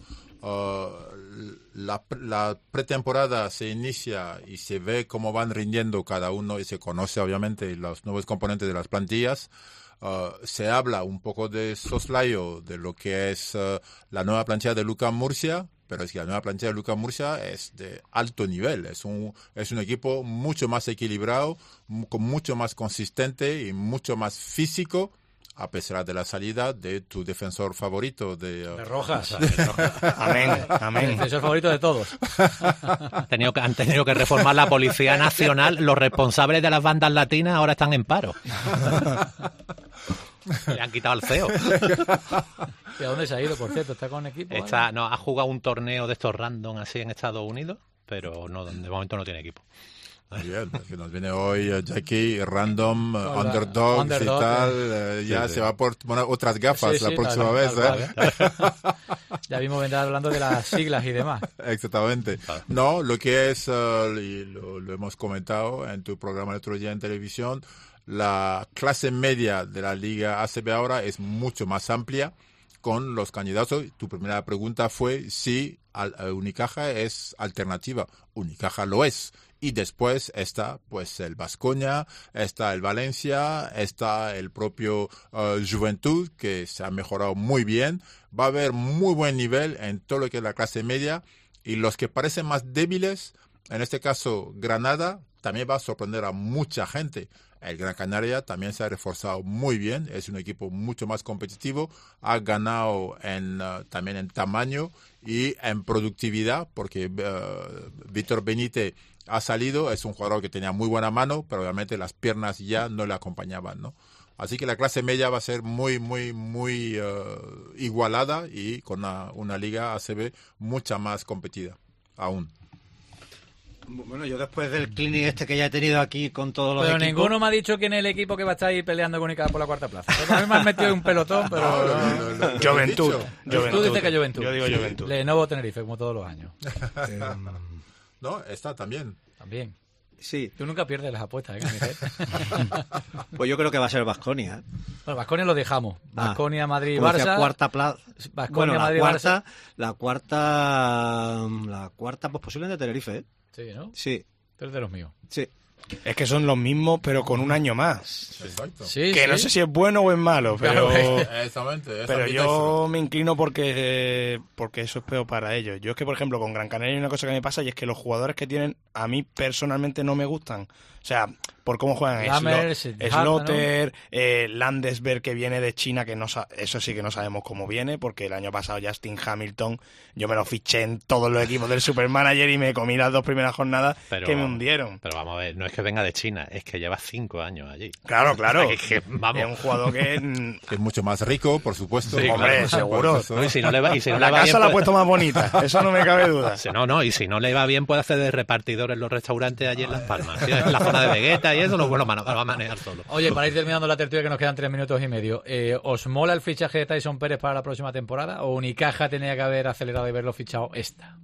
Speaker 4: la pretemporada se inicia y se ve cómo van rindiendo cada uno y se conoce, obviamente, los nuevos componentes de las plantillas, se habla un poco de soslayo de lo que es la nueva plantilla de UCAM Murcia, pero es que la nueva plantilla de UCAM Murcia es de alto nivel, es un equipo mucho más equilibrado, mucho más consistente y mucho más físico a pesar de la salida de tu defensor favorito de
Speaker 5: Rojas.
Speaker 1: Amén, amén.
Speaker 5: El defensor favorito de todos.
Speaker 23: Han tenido que reformar la Policía Nacional. Los responsables de las bandas latinas ahora están en paro. Le han quitado el CEO.
Speaker 5: ¿Y a dónde se ha ido, por cierto? ¿Está con equipo?
Speaker 23: Ha jugado un torneo de estos random así en Estados Unidos, pero no, de momento no tiene equipo.
Speaker 4: Muy bien, que nos viene hoy Jackie, random, underdog y tal. Ya se va a poner otras gafas la próxima vez.
Speaker 5: Ya vimos vendrá hablando de las siglas y demás.
Speaker 4: Exactamente. No, lo que es, y lo hemos comentado en tu programa el otro día en televisión, la clase media de la Liga ACB ahora es mucho más amplia con los candidatos. Tu primera pregunta fue si Unicaja es alternativa. Unicaja lo es. Y después está pues el Baskonia, está el Valencia, está el propio Juventud, que se ha mejorado muy bien. Va a haber muy buen nivel en todo lo que es la clase media. Y los que parecen más débiles, en este caso Granada, también va a sorprender a mucha gente. El Gran Canaria también se ha reforzado muy bien, es un equipo mucho más competitivo, ha ganado también en tamaño y en productividad, porque Víctor Benítez ha salido, es un jugador que tenía muy buena mano, pero obviamente las piernas ya no le acompañaban, ¿no? Así que la clase media va a ser muy, muy, muy igualada y con una liga ACB mucha más competida aún.
Speaker 12: Bueno, yo después del clinic que ya he tenido aquí con todos los
Speaker 5: pero
Speaker 12: equipos...
Speaker 5: ninguno me ha dicho quién es el equipo que va a estar ahí peleando con Unicaja por la cuarta plaza. A mí me han metido en un pelotón, pero...
Speaker 1: Juventud.
Speaker 5: Tú dices que Juventud.
Speaker 1: Yo digo Juventud.
Speaker 5: Lenovo Tenerife, como todos los años.
Speaker 4: No, está también.
Speaker 5: También.
Speaker 12: Sí.
Speaker 5: Tú nunca pierdes las apuestas, ¿eh, Miguel?
Speaker 12: Pues yo creo que va a ser Baskonia, ¿eh?
Speaker 5: Bueno, Baskonia lo dejamos. Baskonia, Madrid,
Speaker 12: como
Speaker 5: Barça.
Speaker 12: decía, cuarta plaza.
Speaker 5: Baskonia,
Speaker 12: Bueno,
Speaker 5: Madrid, Barça.
Speaker 12: la cuarta, pues posiblemente Tenerife, ¿eh?
Speaker 5: Sí, ¿no?
Speaker 12: Sí.
Speaker 5: Tú eres de los míos.
Speaker 12: Sí.
Speaker 1: Es que son los mismos, pero con un año más.
Speaker 4: Exacto.
Speaker 5: Sí,
Speaker 1: que no sé si es bueno o es malo, pero, pero yo me inclino porque eso es peor para ellos. Yo es que, por ejemplo, con Gran Canaria hay una cosa que me pasa y es que los jugadores que tienen a mí personalmente no me gustan. O sea, por cómo juegan. Slaughter, Landesberg, que viene de China, que no eso sí que no sabemos cómo viene, porque el año pasado Justin Hamilton, yo me lo fiché en todos los equipos del Supermanager y me comí las 2 primeras jornadas que me hundieron.
Speaker 23: Pero vamos a ver, no es que venga de China, es que lleva 5 años allí.
Speaker 1: Claro, claro.
Speaker 23: Vamos.
Speaker 1: Es un jugador que
Speaker 4: es mucho más rico, por supuesto.
Speaker 1: Sí, hombre, seguro.
Speaker 23: No, y si no le va,
Speaker 1: la casa la ha puesto más bonita, eso no me cabe duda.
Speaker 23: Y si no le va bien, puede hacer de repartidor en los restaurantes allí en Las Palmas. ¿Sí? En la zona de Vegueta y eso lo va a manejar solo.
Speaker 5: Oye, para ir terminando la tertulia, que nos quedan 3 minutos y medio, ¿os mola el fichaje de Tyson Pérez para la próxima temporada? ¿O Unicaja tenía que haber acelerado y haberlo fichado esta?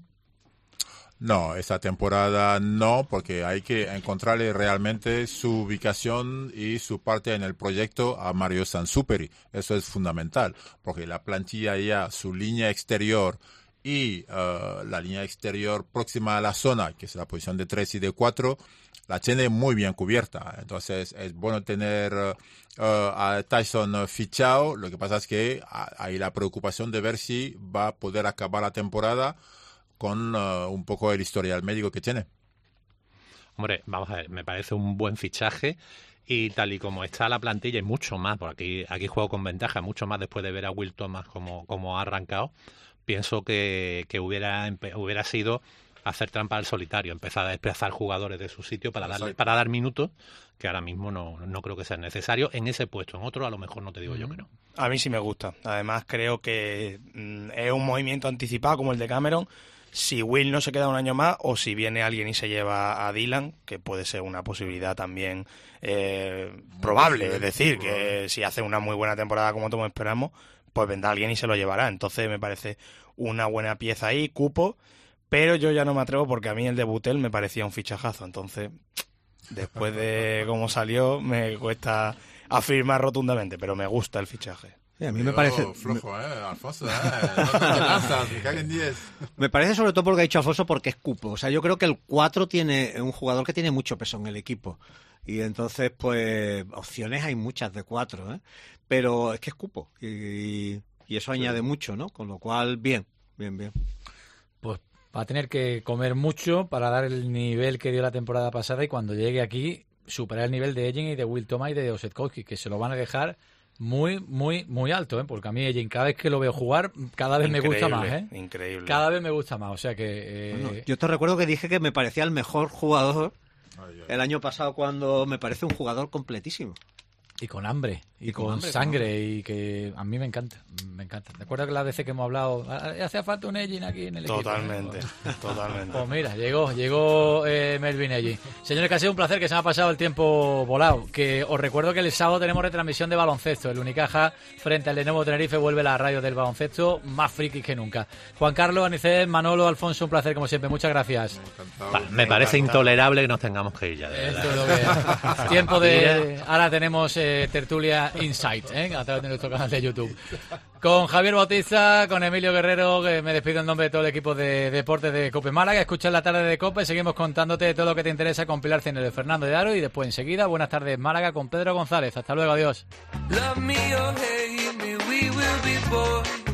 Speaker 4: No, esta temporada no, porque hay que encontrarle realmente su ubicación y su parte en el proyecto a Mario Sansuperi. Eso es fundamental, porque la plantilla ya, su línea exterior y la línea exterior próxima a la zona, que es la posición de 3 y de 4, la tiene muy bien cubierta. Entonces es bueno tener a Tyson fichado. Lo que pasa es que hay la preocupación de ver si va a poder acabar la temporada con un poco el historial médico que tiene.
Speaker 23: Hombre, vamos a ver, me parece un buen fichaje y tal y como está la plantilla y mucho más, porque aquí juego con ventaja, mucho más después de ver a Will Thomas como ha arrancado, pienso que hubiera sido hacer trampa al solitario, empezar a desplazar jugadores de su sitio para dar minutos, que ahora mismo no creo que sea necesario en ese puesto. En otro a lo mejor no te digo yo que no.
Speaker 1: A mí sí me gusta. Además creo que es un movimiento anticipado como el de Cameron. Si Will no se queda un año más o si viene alguien y se lleva a Dylan, que puede ser una posibilidad también probable. Es decir, que si hace una muy buena temporada como todos esperamos, pues vendrá alguien y se lo llevará. Entonces me parece una buena pieza ahí, cupo. Pero yo ya no me atrevo porque a mí el de Butel me parecía un fichajazo. Entonces, después de cómo salió, me cuesta afirmar rotundamente, pero me gusta el fichaje.
Speaker 12: Sí, a mí me parece...
Speaker 4: Flojo, Alfonso, no te lanzas, me caen 10.
Speaker 12: Me parece sobre todo porque ha dicho Alfonso porque es cupo. O sea, yo creo que el 4 tiene un jugador que tiene mucho peso en el equipo. Y entonces, pues, opciones hay muchas de 4, ¿eh? Pero es que es cupo. Y eso añade mucho, ¿no? Con lo cual, bien.
Speaker 5: Pues va a tener que comer mucho para dar el nivel que dio la temporada pasada y cuando llegue aquí superar el nivel de Egen y de Will Thomas y de Osetkowski, que se lo van a dejar
Speaker 3: muy, muy, muy alto, porque a mí Ellín, cada vez que lo veo jugar, cada vez me gusta más,
Speaker 1: Increíble.
Speaker 3: Cada vez me gusta más, o sea que...
Speaker 12: Bueno, yo te recuerdo que dije que me parecía el mejor jugador el año pasado, cuando me parece un jugador completísimo.
Speaker 3: Y con hambre, y con sangre, y que a mí me encanta. ¿Te acuerdas que las veces que hemos hablado, hacía falta un Ellín aquí en el equipo?
Speaker 1: Totalmente.
Speaker 3: Pues mira, llegó Melvin Ellín. Señores, que ha sido un placer, que se me ha pasado el tiempo volado. Que os recuerdo que el sábado tenemos retransmisión de baloncesto. El Unicaja frente al Lenovo Tenerife vuelve la radio del baloncesto, más frikis que nunca. Juan Carlos, Anicet, Manolo, Alfonso, un placer como siempre. Muchas gracias.
Speaker 23: Me parece intolerable que nos tengamos que ir ya.
Speaker 3: Esto es lo que es. Tiempo de... Ahora tenemos tertulia Insight, a través de nuestro canal de YouTube. Con Javier Bautista, con Emilio Guerrero, que me despido en nombre de todo el equipo de deportes de COPE Málaga. Escucha la tarde de COPE, seguimos contándote todo lo que te interesa con Pilar Cine de Fernando de Aro y después enseguida Buenas tardes Málaga con Pedro González. Hasta luego, adiós.
Speaker 10: Love me or hate me, we will be born.